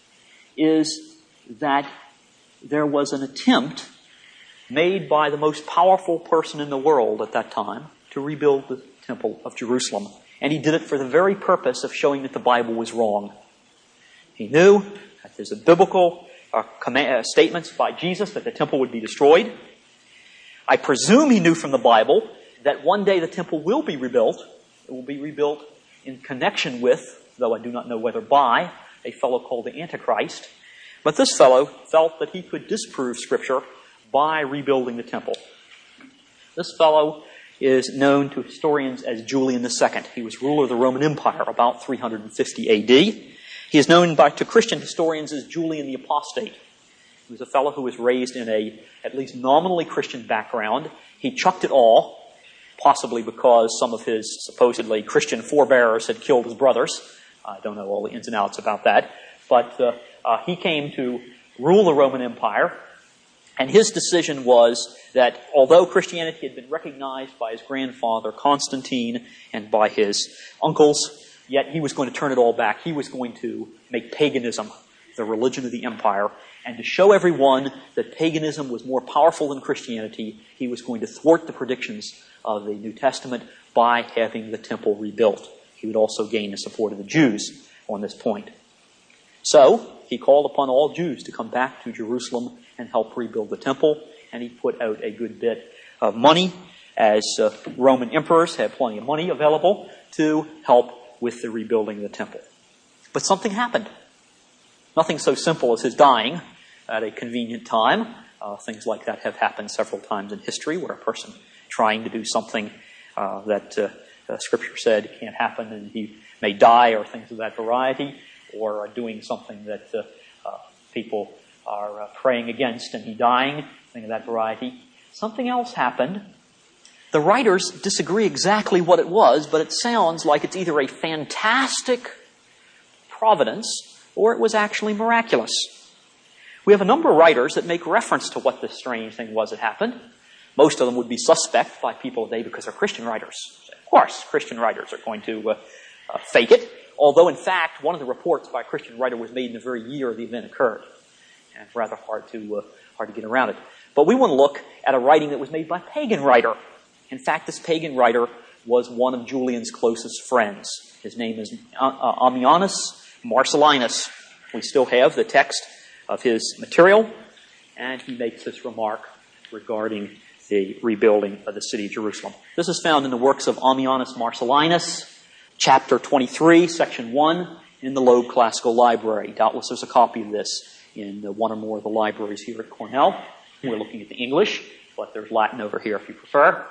is that there was an attempt made by the most powerful person in the world at that time to rebuild the Temple of Jerusalem. And he did it for the very purpose of showing that the Bible was wrong. He knew that there's a biblical uh, command, uh, statements by Jesus that the temple would be destroyed. I presume he knew from the Bible that one day the temple will be rebuilt. It will be rebuilt in connection with, though I do not know whether by, a fellow called the Antichrist. But this fellow felt that he could disprove Scripture by rebuilding the temple. This fellow is known to historians as Julian the Second. He was ruler of the Roman Empire about three hundred fifty A D. He is known by, to Christian historians as Julian the Apostate. He was a fellow who was raised in a at least nominally Christian background. He chucked it all, possibly because some of his supposedly Christian forebears had killed his brothers. I don't know all the ins and outs about that. But uh, uh, he came to rule the Roman Empire, and his decision was that although Christianity had been recognized by his grandfather Constantine and by his uncles, yet he was going to turn it all back. He was going to make paganism the religion of the empire, and to show everyone that paganism was more powerful than Christianity, he was going to thwart the predictions of the New Testament by having the temple rebuilt. He would also gain the support of the Jews on this point. So, he called upon all Jews to come back to Jerusalem and help rebuild the temple, and he put out a good bit of money, as uh, Roman emperors had plenty of money available to help with the rebuilding of the temple. But something happened. Nothing so simple as his dying at a convenient time. Uh, things like that have happened several times in history, where a person trying to do something uh, that uh, uh, Scripture said can't happen, and he may die, or things of that variety, or uh, doing something that uh, uh, people are uh, praying against, and he dying, thing of that variety. Something else happened. The writers disagree exactly what it was, but it sounds like it's either a fantastic providence or it was actually miraculous. We have a number of writers that make reference to what this strange thing was that happened. Most of them would be suspect by people today because they're Christian writers. Of course, Christian writers are going to uh, uh, fake it, although in fact one of the reports by a Christian writer was made in the very year the event occurred. And it's rather hard to, uh, hard to get around it. But we want to look at a writing that was made by a pagan writer. In fact, this pagan writer was one of Julian's closest friends. His name is uh, uh, Ammianus Marcellinus. We still have the text of his material, and he makes this remark regarding the rebuilding of the city of Jerusalem. This is found in the works of Ammianus Marcellinus, chapter twenty-three, section one, in the Loeb Classical Library. Doubtless there's a copy of this in one or more of the libraries here at Cornell. We're looking at the English, but there's Latin over here if you prefer.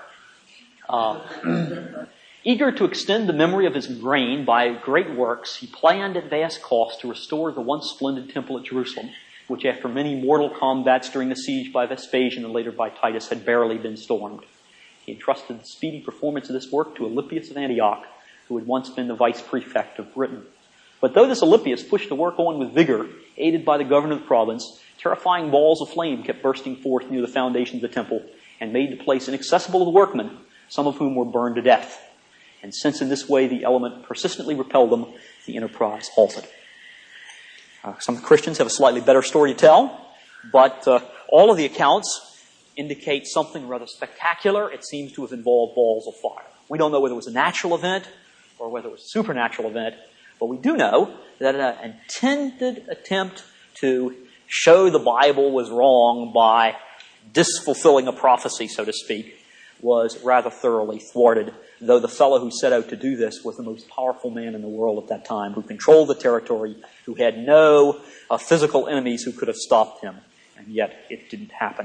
Uh, eager to extend the memory of his reign by great works, he planned at vast cost to restore the once splendid temple at Jerusalem, which after many mortal combats during the siege by Vespasian and later by Titus had barely been stormed. He entrusted the speedy performance of this work to Alypius of Antioch, who had once been the vice prefect of Britain. But though this Alypius pushed the work on with vigor, aided by the governor of the province, terrifying balls of flame kept bursting forth near the foundation of the temple and made the place inaccessible to the workmen, some of whom were burned to death. And since in this way the element persistently repelled them, the enterprise halted. Uh, some Christians have a slightly better story to tell, but uh, all of the accounts indicate something rather spectacular. It seems to have involved balls of fire. We don't know whether it was a natural event or whether it was a supernatural event, but we do know that an intended attempt to show the Bible was wrong by disfulfilling a prophecy, so to speak, was rather thoroughly thwarted, though the fellow who set out to do this was the most powerful man in the world at that time, who controlled the territory, who had no uh, physical enemies who could have stopped him, and yet it didn't happen.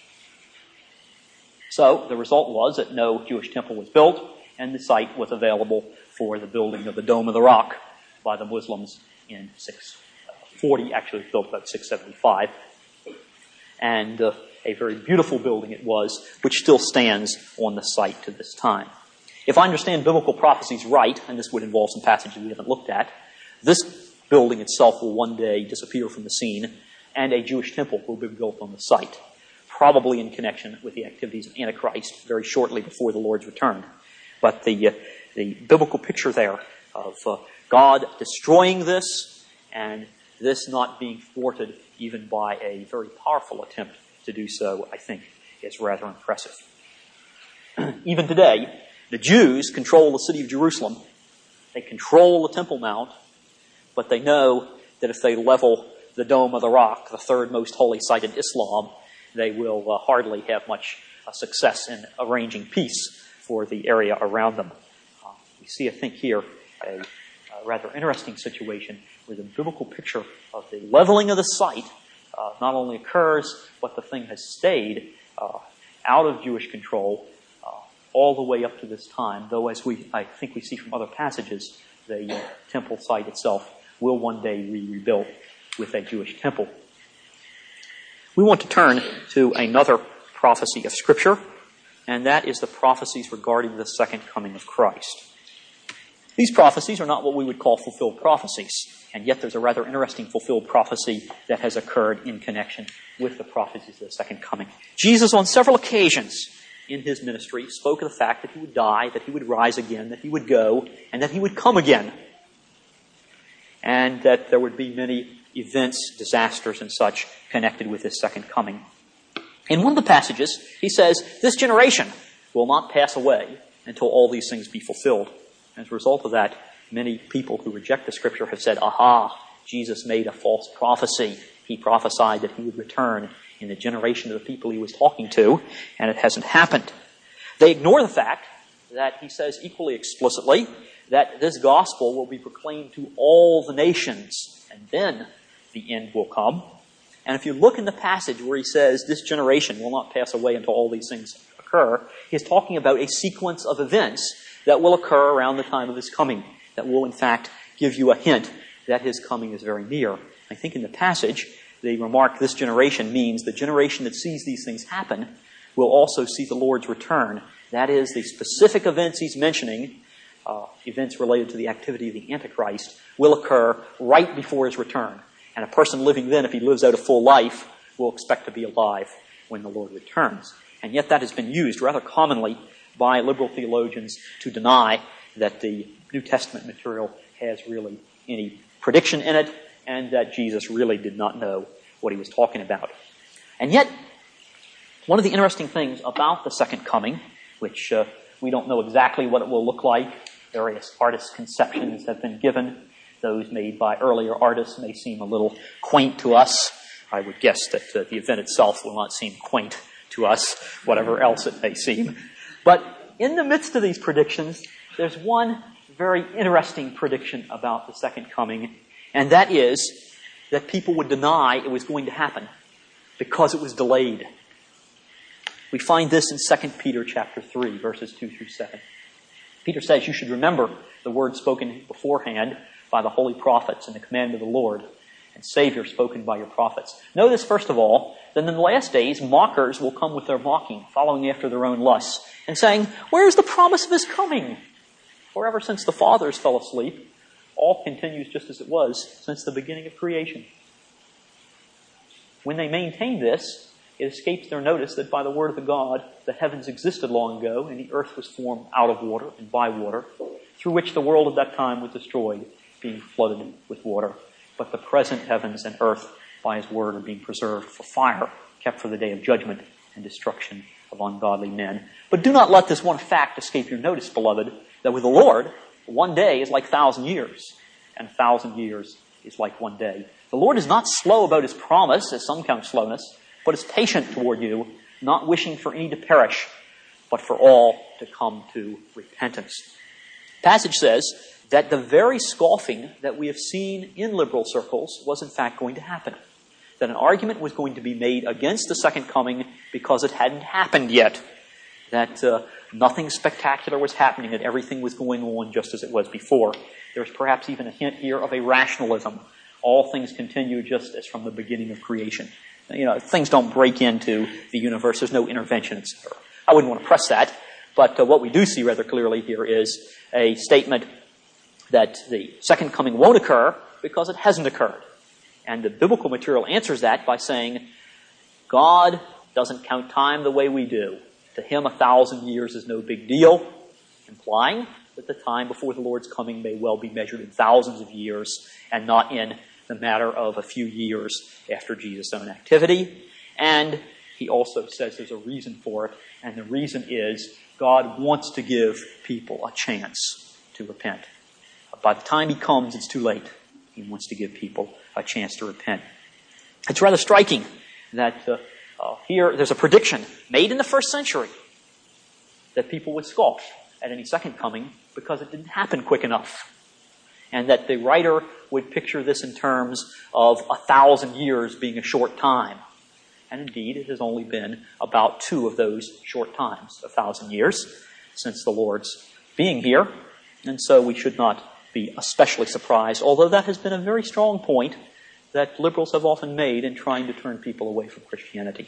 So the result was that no Jewish temple was built, and the site was available for the building of the Dome of the Rock by the Muslims in six forty, actually it was built about six seventy-five. And uh, a very beautiful building it was, which still stands on the site to this time. If I understand biblical prophecies right, and this would involve some passages we haven't looked at, this building itself will one day disappear from the scene, and a Jewish temple will be built on the site, probably in connection with the activities of Antichrist very shortly before the Lord's return. But the, uh, the biblical picture there of uh, God destroying this, and this not being thwarted even by a very powerful attempt to do so, I think, is rather impressive. Even today, the Jews control the city of Jerusalem. They control the Temple Mount, but they know that if they level the Dome of the Rock, the third most holy site in Islam, they will uh, hardly have much uh, success in arranging peace for the area around them. Uh, we see, I think, here a, a rather interesting situation where the biblical picture of the leveling of the site uh, not only occurs, but the thing has stayed uh, out of Jewish control uh, all the way up to this time, though as we, I think we see from other passages, the uh, temple site itself will one day be rebuilt with a Jewish temple. We want to turn to another prophecy of Scripture, and that is the prophecies regarding the second coming of Christ. These prophecies are not what we would call fulfilled prophecies, and yet there's a rather interesting fulfilled prophecy that has occurred in connection with the prophecies of the second coming. Jesus, on several occasions in his ministry, spoke of the fact that he would die, that he would rise again, that he would go, and that he would come again, and that there would be many events, disasters, and such connected with his second coming. In one of the passages, he says, this generation will not pass away until all these things be fulfilled. As a result of that, many people who reject the Scripture have said, aha, Jesus made a false prophecy. He prophesied that he would return in the generation of the people he was talking to, and it hasn't happened. They ignore the fact that he says equally explicitly that this gospel will be proclaimed to all the nations, and then the end will come. And if you look in the passage where he says this generation will not pass away until all these things occur, he's talking about a sequence of events that will occur around the time of his coming, that will in fact give you a hint that his coming is very near. I think in the passage, they remark this generation means the generation that sees these things happen will also see the Lord's return. That is, the specific events he's mentioning, uh, events related to the activity of the Antichrist, will occur right before his return. And a person living then, if he lives out a full life, will expect to be alive when the Lord returns. And yet that has been used rather commonly by liberal theologians to deny that the New Testament material has really any prediction in it, and that Jesus really did not know what he was talking about. And yet, one of the interesting things about the second coming, which uh, we don't know exactly what it will look like, various artist conceptions have been given. Those made by earlier artists may seem a little quaint to us. I would guess that uh, the event itself will not seem quaint to us, whatever else it may seem. But in the midst of these predictions, there's one very interesting prediction about the second coming, and that is that people would deny it was going to happen because it was delayed. We find this in Second Peter chapter three, verses two through seven. Peter says, you should remember the word spoken beforehand by the holy prophets and the command of the Lord and Savior spoken by your prophets. Know this, first of all, that in the last days mockers will come with their mocking, following after their own lusts, and saying, where is the promise of his coming? For ever since the fathers fell asleep, all continues just as it was since the beginning of creation. When they maintain this, it escapes their notice that by the word of the God, the heavens existed long ago, and the earth was formed out of water and by water, through which the world at that time was destroyed, being flooded with water. But the present heavens and earth, by his word, are being preserved for fire, kept for the day of judgment and destruction of ungodly men. But do not let this one fact escape your notice, beloved, that with the Lord, one day is like a thousand years, and a thousand years is like one day. The Lord is not slow about his promise, as some count slowness, but is patient toward you, not wishing for any to perish, but for all to come to repentance. The passage says that the very scoffing that we have seen in liberal circles was in fact going to happen. That an argument was going to be made against the second coming because it hadn't happened yet. That uh, nothing spectacular was happening, that everything was going on just as it was before. There's perhaps even a hint here of a rationalism. All things continue just as from the beginning of creation. You know, things don't break into the universe. There's no intervention, et cetera. I wouldn't want to press that, but uh, what we do see rather clearly here is a statement that the second coming won't occur because it hasn't occurred. And the biblical material answers that by saying, God doesn't count time the way we do. To him, a thousand years is no big deal, implying that the time before the Lord's coming may well be measured in thousands of years and not in the matter of a few years after Jesus' own activity. And he also says there's a reason for it, and the reason is God wants to give people a chance to repent. By the time he comes, it's too late. He wants to give people a chance to repent. It's rather striking that uh, uh, here there's a prediction made in the first century that people would scoff at any second coming because it didn't happen quick enough. And that the writer would picture this in terms of a thousand years being a short time. And indeed, it has only been about two of those short times, a thousand years. since the Lord's being here, and so we should not be especially surprised, although that has been a very strong point that liberals have often made in trying to turn people away from Christianity.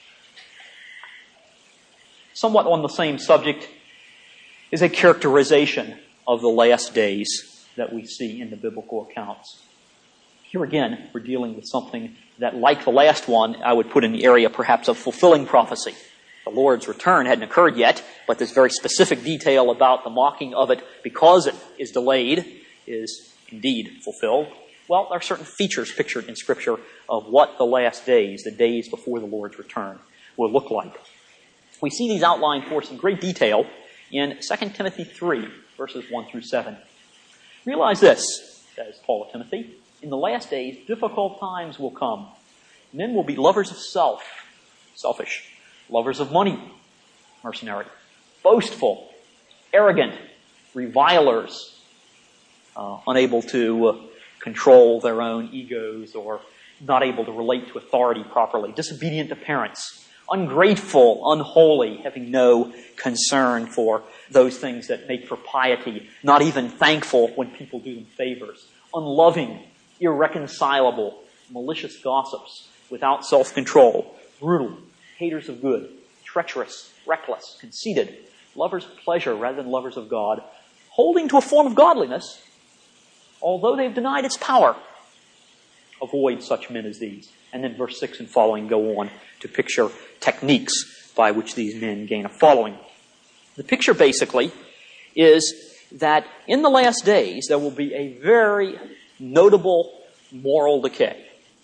Somewhat on the same subject is a characterization of the last days that we see in the biblical accounts. Here again, we're dealing with something that, like the last one, I would put in the area perhaps of fulfilling prophecy. The Lord's return hadn't occurred yet, but this very specific detail about the mocking of it because it is delayed is indeed fulfilled. Well, there are certain features pictured in Scripture of what the last days, the days before the Lord's return, will look like. We see these outlined for us in great detail in Second Timothy three, verses one through seven. Realize this, says Paul to Timothy, in the last days, difficult times will come. Men will be lovers of self, selfish, lovers of money, mercenary, boastful, arrogant, revilers, uh, unable to uh, control their own egos or not able to relate to authority properly, disobedient to parents, ungrateful, unholy, having no concern for those things that make for piety, not even thankful when people do them favors, unloving, irreconcilable, malicious gossips, without self-control, brutal, haters of good, treacherous, reckless, conceited, lovers of pleasure rather than lovers of God, holding to a form of godliness, although they've denied its power. Avoid such men as these. And then verse six and following go on to picture techniques by which these men gain a following. The picture basically is that in the last days there will be a very notable moral decay.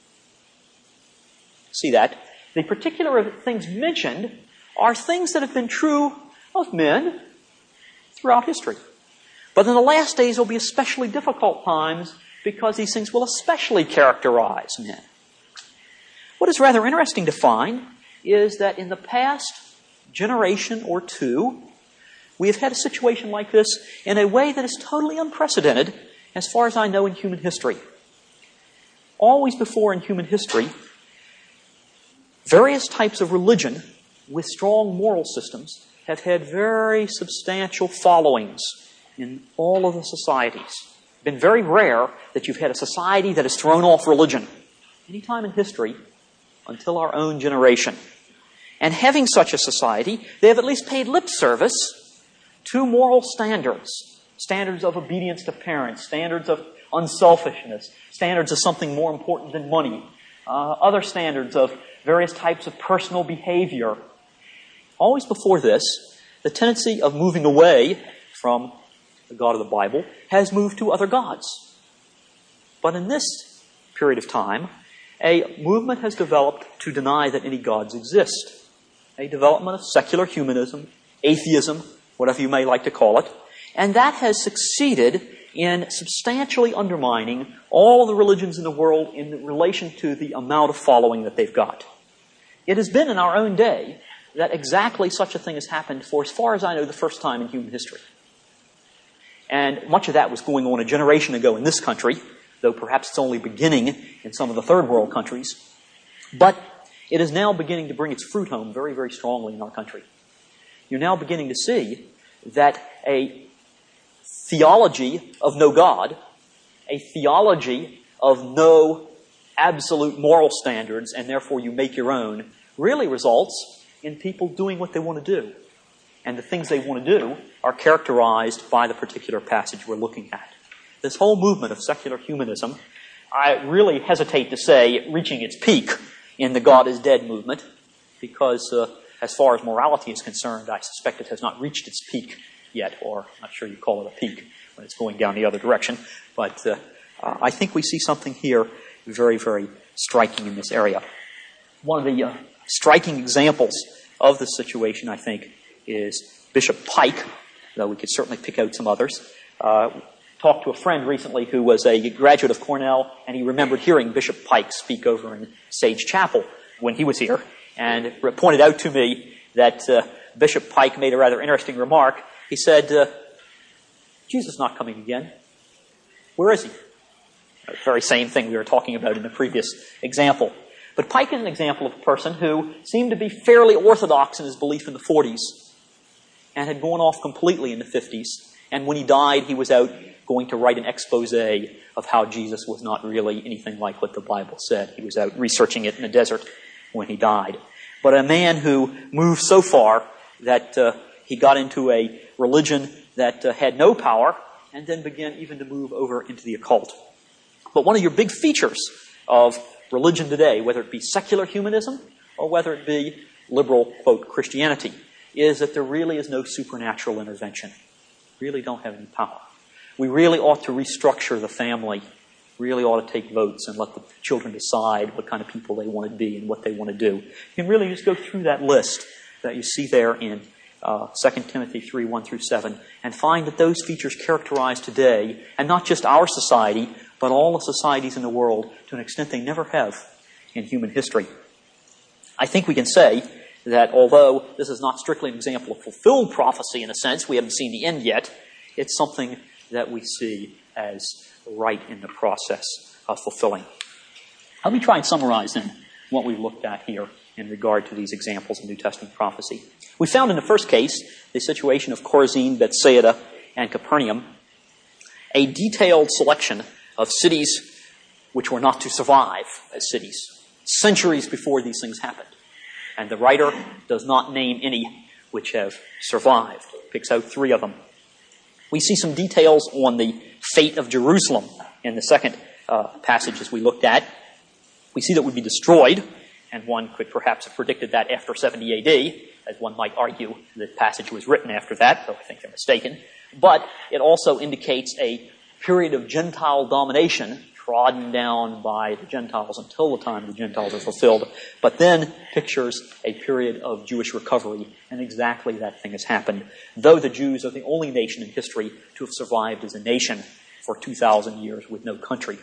See that? The particular things mentioned are things that have been true of men throughout history. But in the last days there will be especially difficult times because these things will especially characterize men. What is rather interesting to find is that in the past generation or two, we have had a situation like this in a way that is totally unprecedented as far as I know in human history. Always before in human history, various types of religion with strong moral systems have had very substantial followings in all of the societies. It's been very rare that you've had a society that has thrown off religion any time in history until our own generation. And having such a society, they have at least paid lip service to moral standards. Standards of obedience to parents, standards of unselfishness, standards of something more important than money, uh, other standards of various types of personal behavior. Always before this, the tendency of moving away from the God of the Bible has moved to other gods. But in this period of time, a movement has developed to deny that any gods exist. A development of secular humanism, atheism, whatever you may like to call it. And that has succeeded in substantially undermining all the religions in the world in relation to the amount of following that they've got. It has been in our own day that exactly such a thing has happened for, as far as I know, the first time in human history. And much of that was going on a generation ago in this country, though perhaps it's only beginning in some of the third world countries. But it is now beginning to bring its fruit home very, very strongly in our country. You're now beginning to see that a theology of no God, a theology of no absolute moral standards, and therefore you make your own, really results in people doing what they want to do. And the things they want to do are characterized by the particular passage we're looking at. This whole movement of secular humanism, I really hesitate to say reaching its peak in the God is dead movement, because uh, as far as morality is concerned, I suspect it has not reached its peak yet, or I'm not sure you call it a peak when it's going down the other direction. But uh, uh, I think we see something here very, very striking in this area. One of the uh, striking examples of this situation, I think, is Bishop Pike, though we could certainly pick out some others. Uh, talked to a friend recently who was a graduate of Cornell, and he remembered hearing Bishop Pike speak over in Sage Chapel when he was here, and pointed out to me that uh, Bishop Pike made a rather interesting remark. He said, uh, Jesus is not coming again. Where is he? The very same thing we were talking about in the previous example. But Pike is an example of a person who seemed to be fairly orthodox in his belief in the forties. and had gone off completely in the fifties. And when he died, he was out going to write an expose of how Jesus was not really anything like what the Bible said. He was out researching it in the desert when he died. But a man who moved so far that uh, he got into a religion that uh, had no power, and then began even to move over into the occult. But one of your big features of religion today, whether it be secular humanism or whether it be liberal, quote, Christianity, is that there really is no supernatural intervention. We really don't have any power. We really ought to restructure the family, really ought to take votes and let the children decide what kind of people they want to be and what they want to do. You can really just go through that list that you see there in uh, Second Timothy three, one through seven, and find that those features characterize today, and not just our society, but all the societies in the world to an extent they never have in human history. I think we can say that although this is not strictly an example of fulfilled prophecy in a sense, we haven't seen the end yet, it's something that we see as right in the process of fulfilling. Let me try and summarize then what we've looked at here in regard to these examples of New Testament prophecy. We found in the first case, the situation of Chorazin, Bethsaida, and Capernaum, a detailed selection of cities which were not to survive as cities, centuries before these things happened. And the writer does not name any which have survived. Picks out three of them. We see some details on the fate of Jerusalem in the second uh, passage as we looked at. We see that it would be destroyed, and one could perhaps have predicted that after seventy A D, as one might argue the passage was written after that, though I think they're mistaken. But it also indicates a period of Gentile domination trodden down by the Gentiles until the time the Gentiles are fulfilled, but then pictures a period of Jewish recovery, and exactly that thing has happened, though the Jews are the only nation in history to have survived as a nation for two thousand years with no country.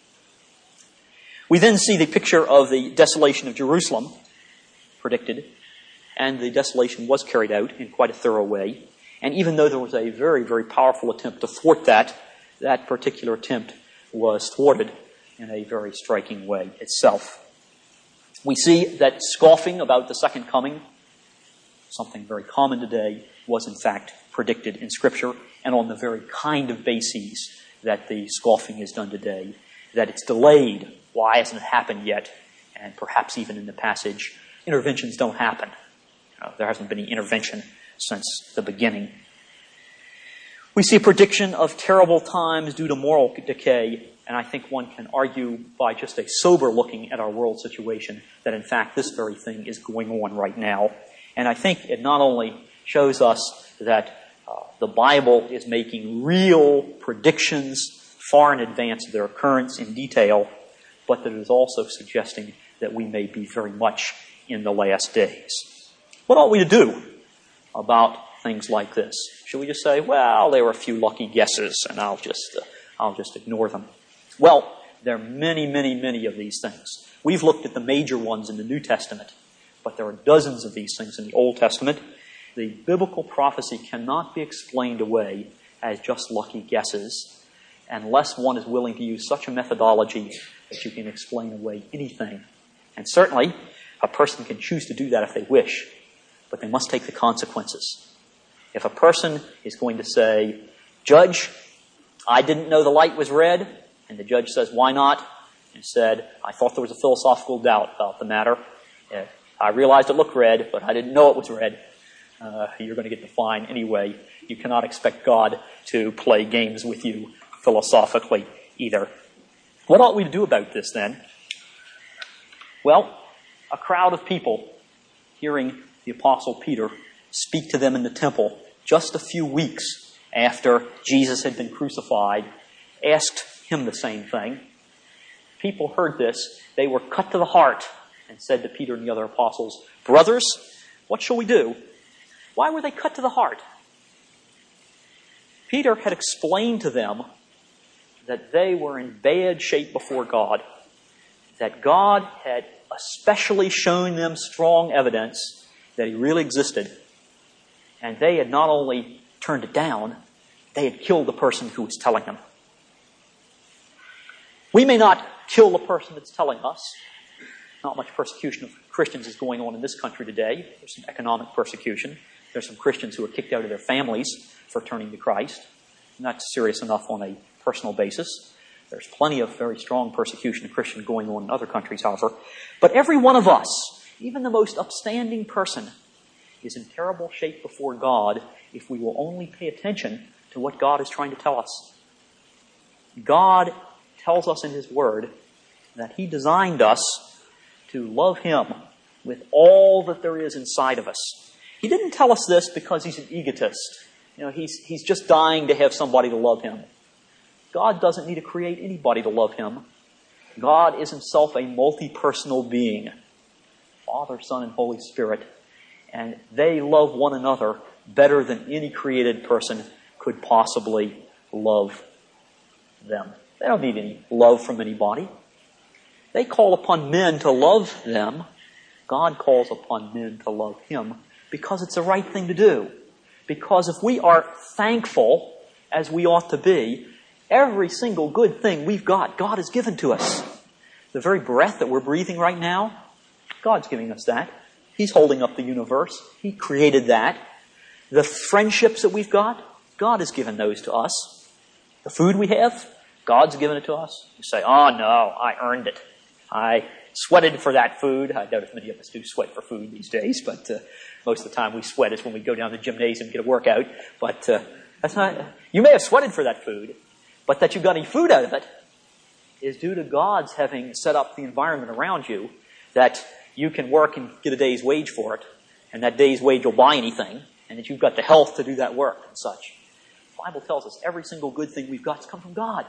We then see the picture of the desolation of Jerusalem predicted, and the desolation was carried out in quite a thorough way, and even though there was a very, very powerful attempt to thwart that, that particular attempt was thwarted in a very striking way itself. We see that scoffing about the second coming, something very common today, was in fact predicted in Scripture, and on the very kind of bases that the scoffing is done today, that it's delayed. Why hasn't it happened yet? And perhaps even in the passage, interventions don't happen. Uh, there hasn't been any intervention since the beginning. We see a prediction of terrible times due to moral decay, and I think one can argue by just a sober looking at our world situation that in fact this very thing is going on right now. And I think it not only shows us that uh, the Bible is making real predictions far in advance of their occurrence in detail, but that it is also suggesting that we may be very much in the last days. What ought we to do about things like this? Should we just say, well, there were a few lucky guesses, and I'll just, uh, I'll just ignore them? Well, there are many, many, many of these things. We've looked at the major ones in the New Testament, but there are dozens of these things in the Old Testament. The biblical prophecy cannot be explained away as just lucky guesses, unless one is willing to use such a methodology that you can explain away anything. And certainly, a person can choose to do that if they wish, but they must take the consequences. If a person is going to say, Judge, I didn't know the light was red, and the judge says, why not? And said, I thought there was a philosophical doubt about the matter. Uh, I realized it looked red, but I didn't know it was red. Uh, you're going to get the fine anyway. You cannot expect God to play games with you philosophically either. What ought we to do about this then? Well, a crowd of people hearing the Apostle Peter speak to them in the temple just a few weeks after Jesus had been crucified, asked him the same thing. People heard this. They were cut to the heart and said to Peter and the other apostles, Brothers, what shall we do? Why were they cut to the heart? Peter had explained to them that they were in bad shape before God, that God had especially shown them strong evidence that he really existed, and they had not only turned it down, they had killed the person who was telling them. We may not kill the person that's telling us. Not much persecution of Christians is going on in this country today. There's some economic persecution. There's some Christians who are kicked out of their families for turning to Christ. Not serious enough on a personal basis. There's plenty of very strong persecution of Christians going on in other countries, however. But every one of us, even the most upstanding person, is in terrible shape before God if we will only pay attention to what God is trying to tell us. God tells us in His Word that He designed us to love Him with all that there is inside of us. He didn't tell us this because He's an egotist. You know, he's, he's just dying to have somebody to love Him. God doesn't need to create anybody to love Him. God is Himself a multi-personal being. Father, Son, and Holy Spirit. And they love one another better than any created person could possibly love them. They don't need any love from anybody. They call upon men to love them. God calls upon men to love Him because it's the right thing to do. Because if we are thankful, as we ought to be, every single good thing we've got, God has given to us. The very breath that we're breathing right now, God's giving us that. He's holding up the universe. He created that. The friendships that we've got, God has given those to us. The food we have, God's given it to us. You say, oh no, I earned it. I sweated for that food. I doubt if many of us do sweat for food these days, but uh, most of the time we sweat is when we go down to the gymnasium and get a workout. But uh, that's not. You may have sweated for that food, but that you got any food out of it is due to God's having set up the environment around you that you can work and get a day's wage for it, and that day's wage will buy anything, and that you've got the health to do that work and such. The Bible tells us every single good thing we've got has come from God.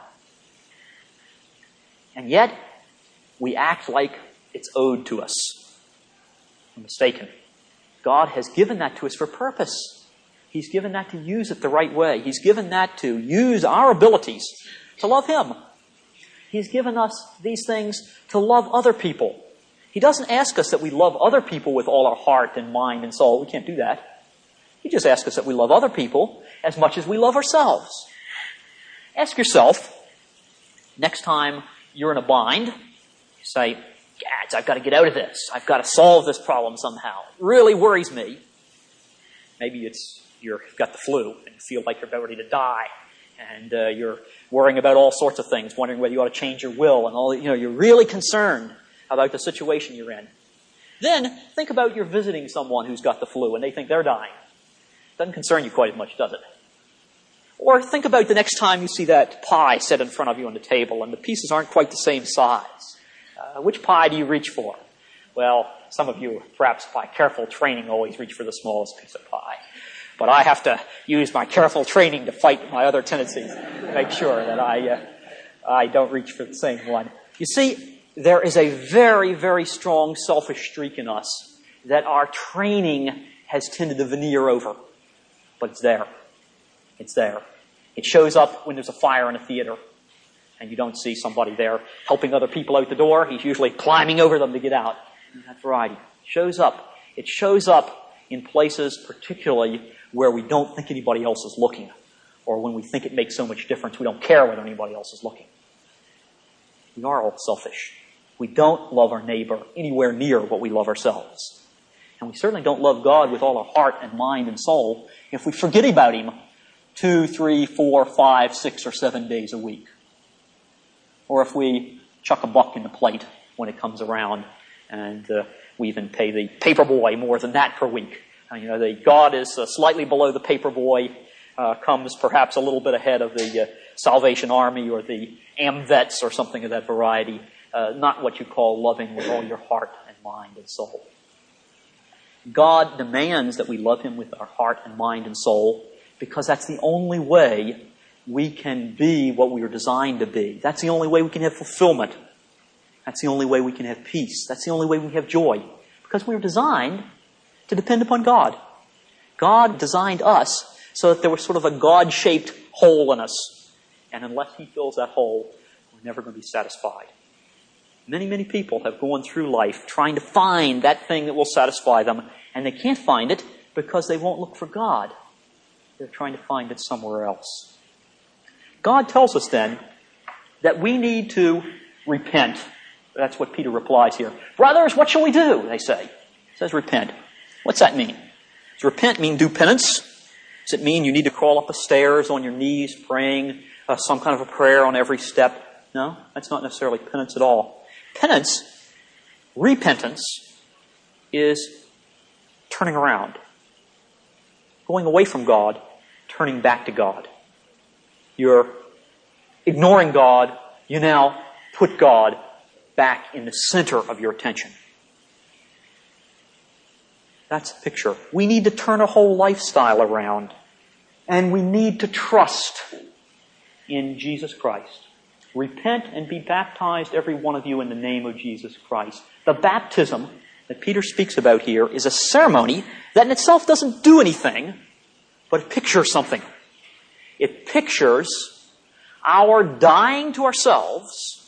And yet, we act like it's owed to us. We're mistaken. God has given that to us for purpose. He's given that to use it the right way. He's given that to use our abilities to love Him. He's given us these things to love other people. He doesn't ask us that we love other people with all our heart and mind and soul. We can't do that. He just asks us that we love other people as much as we love ourselves. Ask yourself, next time you're in a bind, you say, Gads, I've got to get out of this. I've got to solve this problem somehow. It really worries me. Maybe it's you've got the flu and you feel like you're about ready to die. And uh, you're worrying about all sorts of things, wondering whether you ought to change your will. And all, you know, you're really concerned about the situation you're in. Then think about you're visiting someone who's got the flu and they think they're dying. Doesn't concern you quite as much, does it? Or think about the next time you see that pie set in front of you on the table and the pieces aren't quite the same size. Uh, which pie do you reach for? Well, some of you, perhaps by careful training, always reach for the smallest piece of pie. But I have to use my careful training to fight my other tendencies to make sure that I, uh, I don't reach for the same one. You see, there is a very, very strong selfish streak in us that our training has tended to veneer over. But it's there. It's there. It shows up when there's a fire in a theater and you don't see somebody there helping other people out the door. He's usually climbing over them to get out. And that variety shows up. It shows up in places particularly where we don't think anybody else is looking, or when we think it makes so much difference we don't care whether anybody else is looking. We are all selfish. We don't love our neighbor anywhere near what we love ourselves. And we certainly don't love God with all our heart and mind and soul if we forget about Him two, three, four, five, six, or seven days a week. Or if we chuck a buck in the plate when it comes around and uh, we even pay the paper boy more than that per week. Uh, you know, the God is uh, slightly below the paper boy, uh, comes perhaps a little bit ahead of the uh, Salvation Army or the AmVets or something of that variety. Uh, not what you call loving with all your heart and mind and soul. God demands that we love Him with our heart and mind and soul because that's the only way we can be what we were designed to be. That's the only way we can have fulfillment. That's the only way we can have peace. That's the only way we have joy. Because we were designed to depend upon God. God designed us so that there was sort of a God-shaped hole in us. And unless He fills that hole, we're never going to be satisfied. Many, many people have gone through life trying to find that thing that will satisfy them, and they can't find it because they won't look for God. They're trying to find it somewhere else. God tells us then that we need to repent. That's what Peter replies here. Brothers, what shall we do? They say. He says repent. What's that mean? Does repent mean do penance? Does it mean you need to crawl up the stairs on your knees praying uh, some kind of a prayer on every step? No, that's not necessarily penance at all. Penance, repentance, is turning around. Going away from God, turning back to God. You're ignoring God, you now put God back in the center of your attention. That's the picture. We need to turn our whole lifestyle around. And we need to trust in Jesus Christ. Repent and be baptized, every one of you, in the name of Jesus Christ. The baptism that Peter speaks about here is a ceremony that in itself doesn't do anything, but it pictures something. It pictures our dying to ourselves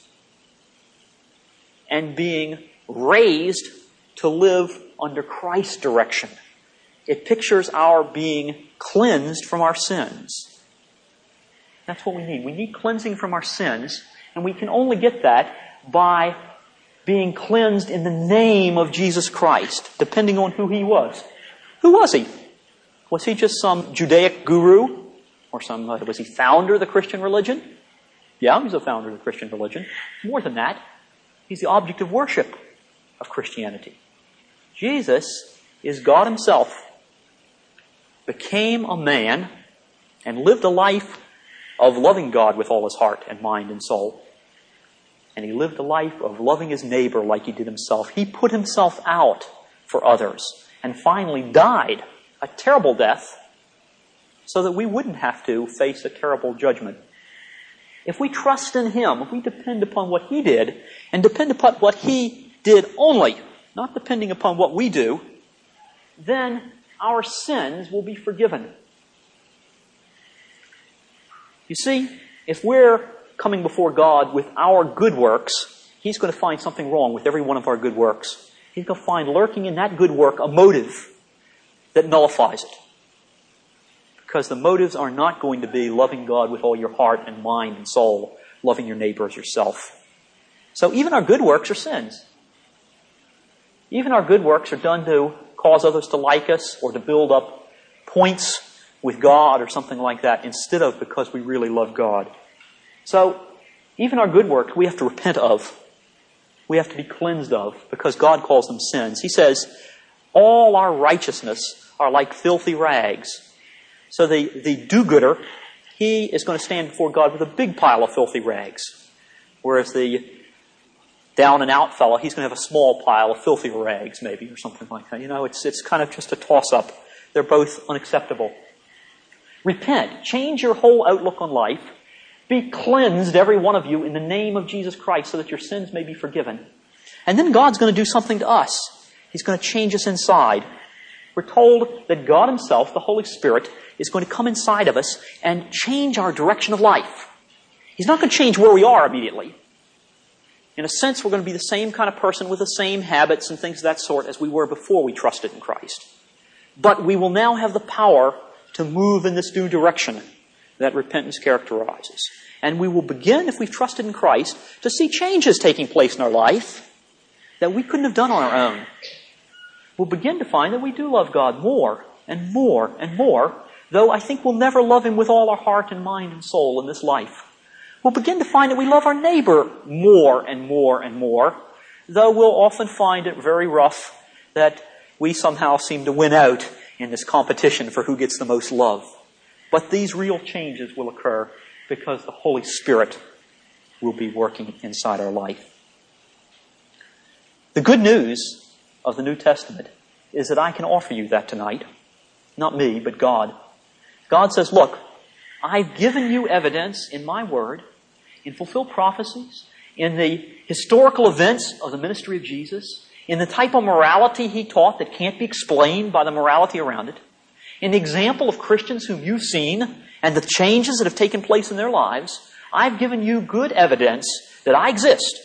and being raised to live under Christ's direction. It pictures our being cleansed from our sins. That's what we need. We need cleansing from our sins, and we can only get that by being cleansed in the name of Jesus Christ, depending on who He was. Who was He? Was He just some Judaic guru? Or some, uh, was He founder of the Christian religion? Yeah, He's a founder of the Christian religion. More than that, He's the object of worship of Christianity. Jesus is God Himself, became a man, and lived a life of loving God with all his heart and mind and soul. And He lived a life of loving His neighbor like He did Himself. He put Himself out for others and finally died a terrible death so that we wouldn't have to face a terrible judgment. If we trust in Him, if we depend upon what He did, and depend upon what He did only, not depending upon what we do, then our sins will be forgiven. You see, if we're coming before God with our good works, He's going to find something wrong with every one of our good works. He's going to find lurking in that good work a motive that nullifies it. Because the motives are not going to be loving God with all your heart and mind and soul, loving your neighbor as yourself. So even our good works are sins. Even our good works are done to cause others to like us or to build up points with God or something like that, instead of because we really love God. So even our good works we have to repent of. We have to be cleansed of, because God calls them sins. He says, all our righteousness are like filthy rags. So the, the do-gooder, he is going to stand before God with a big pile of filthy rags. Whereas the down-and-out fellow, he's going to have a small pile of filthy rags, maybe, or something like that. You know, it's it's kind of just a toss-up. They're both unacceptable. Repent. Change your whole outlook on life. Be cleansed, every one of you, in the name of Jesus Christ, so that your sins may be forgiven. And then God's going to do something to us. He's going to change us inside. We're told that God Himself, the Holy Spirit, is going to come inside of us and change our direction of life. He's not going to change where we are immediately. In a sense, we're going to be the same kind of person with the same habits and things of that sort as we were before we trusted in Christ. But we will now have the power to move in this new direction that repentance characterizes. And we will begin, if we've trusted in Christ, to see changes taking place in our life that we couldn't have done on our own. We'll begin to find that we do love God more and more and more, though I think we'll never love Him with all our heart and mind and soul in this life. We'll begin to find that we love our neighbor more and more and more, though we'll often find it very rough that we somehow seem to win out in this competition for who gets the most love. But these real changes will occur because the Holy Spirit will be working inside our life. The good news of the New Testament is that I can offer you that tonight. Not me, but God. God says, look, I've given you evidence in my word, in fulfilled prophecies, in the historical events of the ministry of Jesus, in the type of morality He taught that can't be explained by the morality around it, in the example of Christians whom you've seen and the changes that have taken place in their lives. I've given you good evidence that I exist.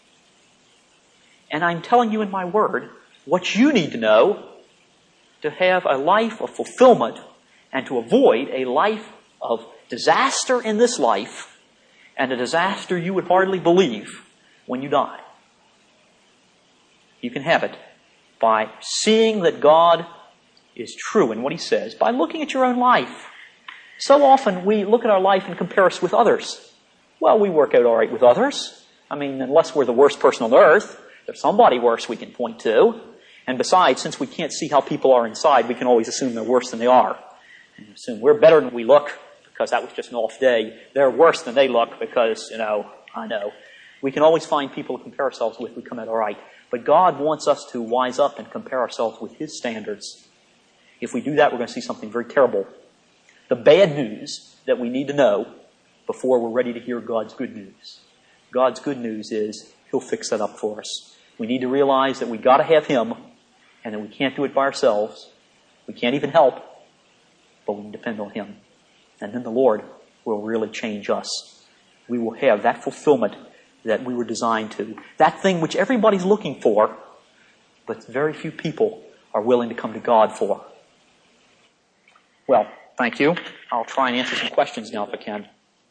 And I'm telling you in my word what you need to know to have a life of fulfillment and to avoid a life of disaster in this life and a disaster you would hardly believe when you die. You can have it by seeing that God is true in what he says by looking at your own life. So often we look at our life and compare us with others. Well, we work out all right with others. I mean, unless we're the worst person on earth, there's somebody worse we can point to. And besides, since we can't see how people are inside, we can always assume they're worse than they are. And assume we're better than we look because that was just an off day. They're worse than they look because, you know, I know. We can always find people to compare ourselves with who come out all right. But God wants us to wise up and compare ourselves with His standards. If we do that, we're going to see something very terrible. The bad news that we need to know before we're ready to hear God's good news. God's good news is He'll fix that up for us. We need to realize that we got to have Him and that we can't do it by ourselves. We can't even help, but we can depend on Him. And then the Lord will really change us. We will have that fulfillment that we were designed to. That thing which everybody's looking for, but very few people are willing to come to God for. Well, thank you. I'll try and answer some questions now if I can.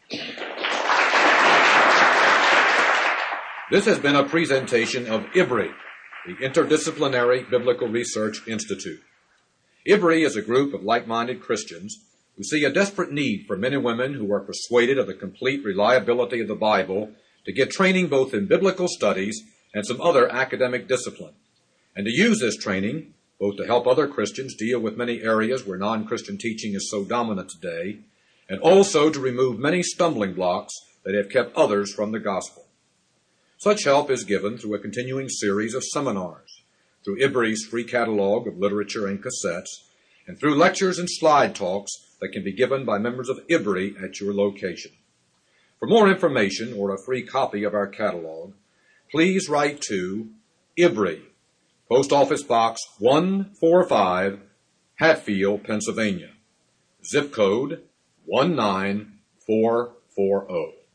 This has been a presentation of I B R I, the Interdisciplinary Biblical Research Institute. I B R I is a group of like-minded Christians who see a desperate need for men and women who are persuaded of the complete reliability of the Bible to get training both in biblical studies and some other academic discipline, and to use this training both to help other Christians deal with many areas where non-Christian teaching is so dominant today, and also to remove many stumbling blocks that have kept others from the gospel. Such help is given through a continuing series of seminars, through I B R I's free catalog of literature and cassettes, and through lectures and slide talks that can be given by members of I B R I at your location. For more information or a free copy of our catalog, please write to I B R I, Post Office Box one forty-five, Hatfield, Pennsylvania. Zip code one nine four four zero.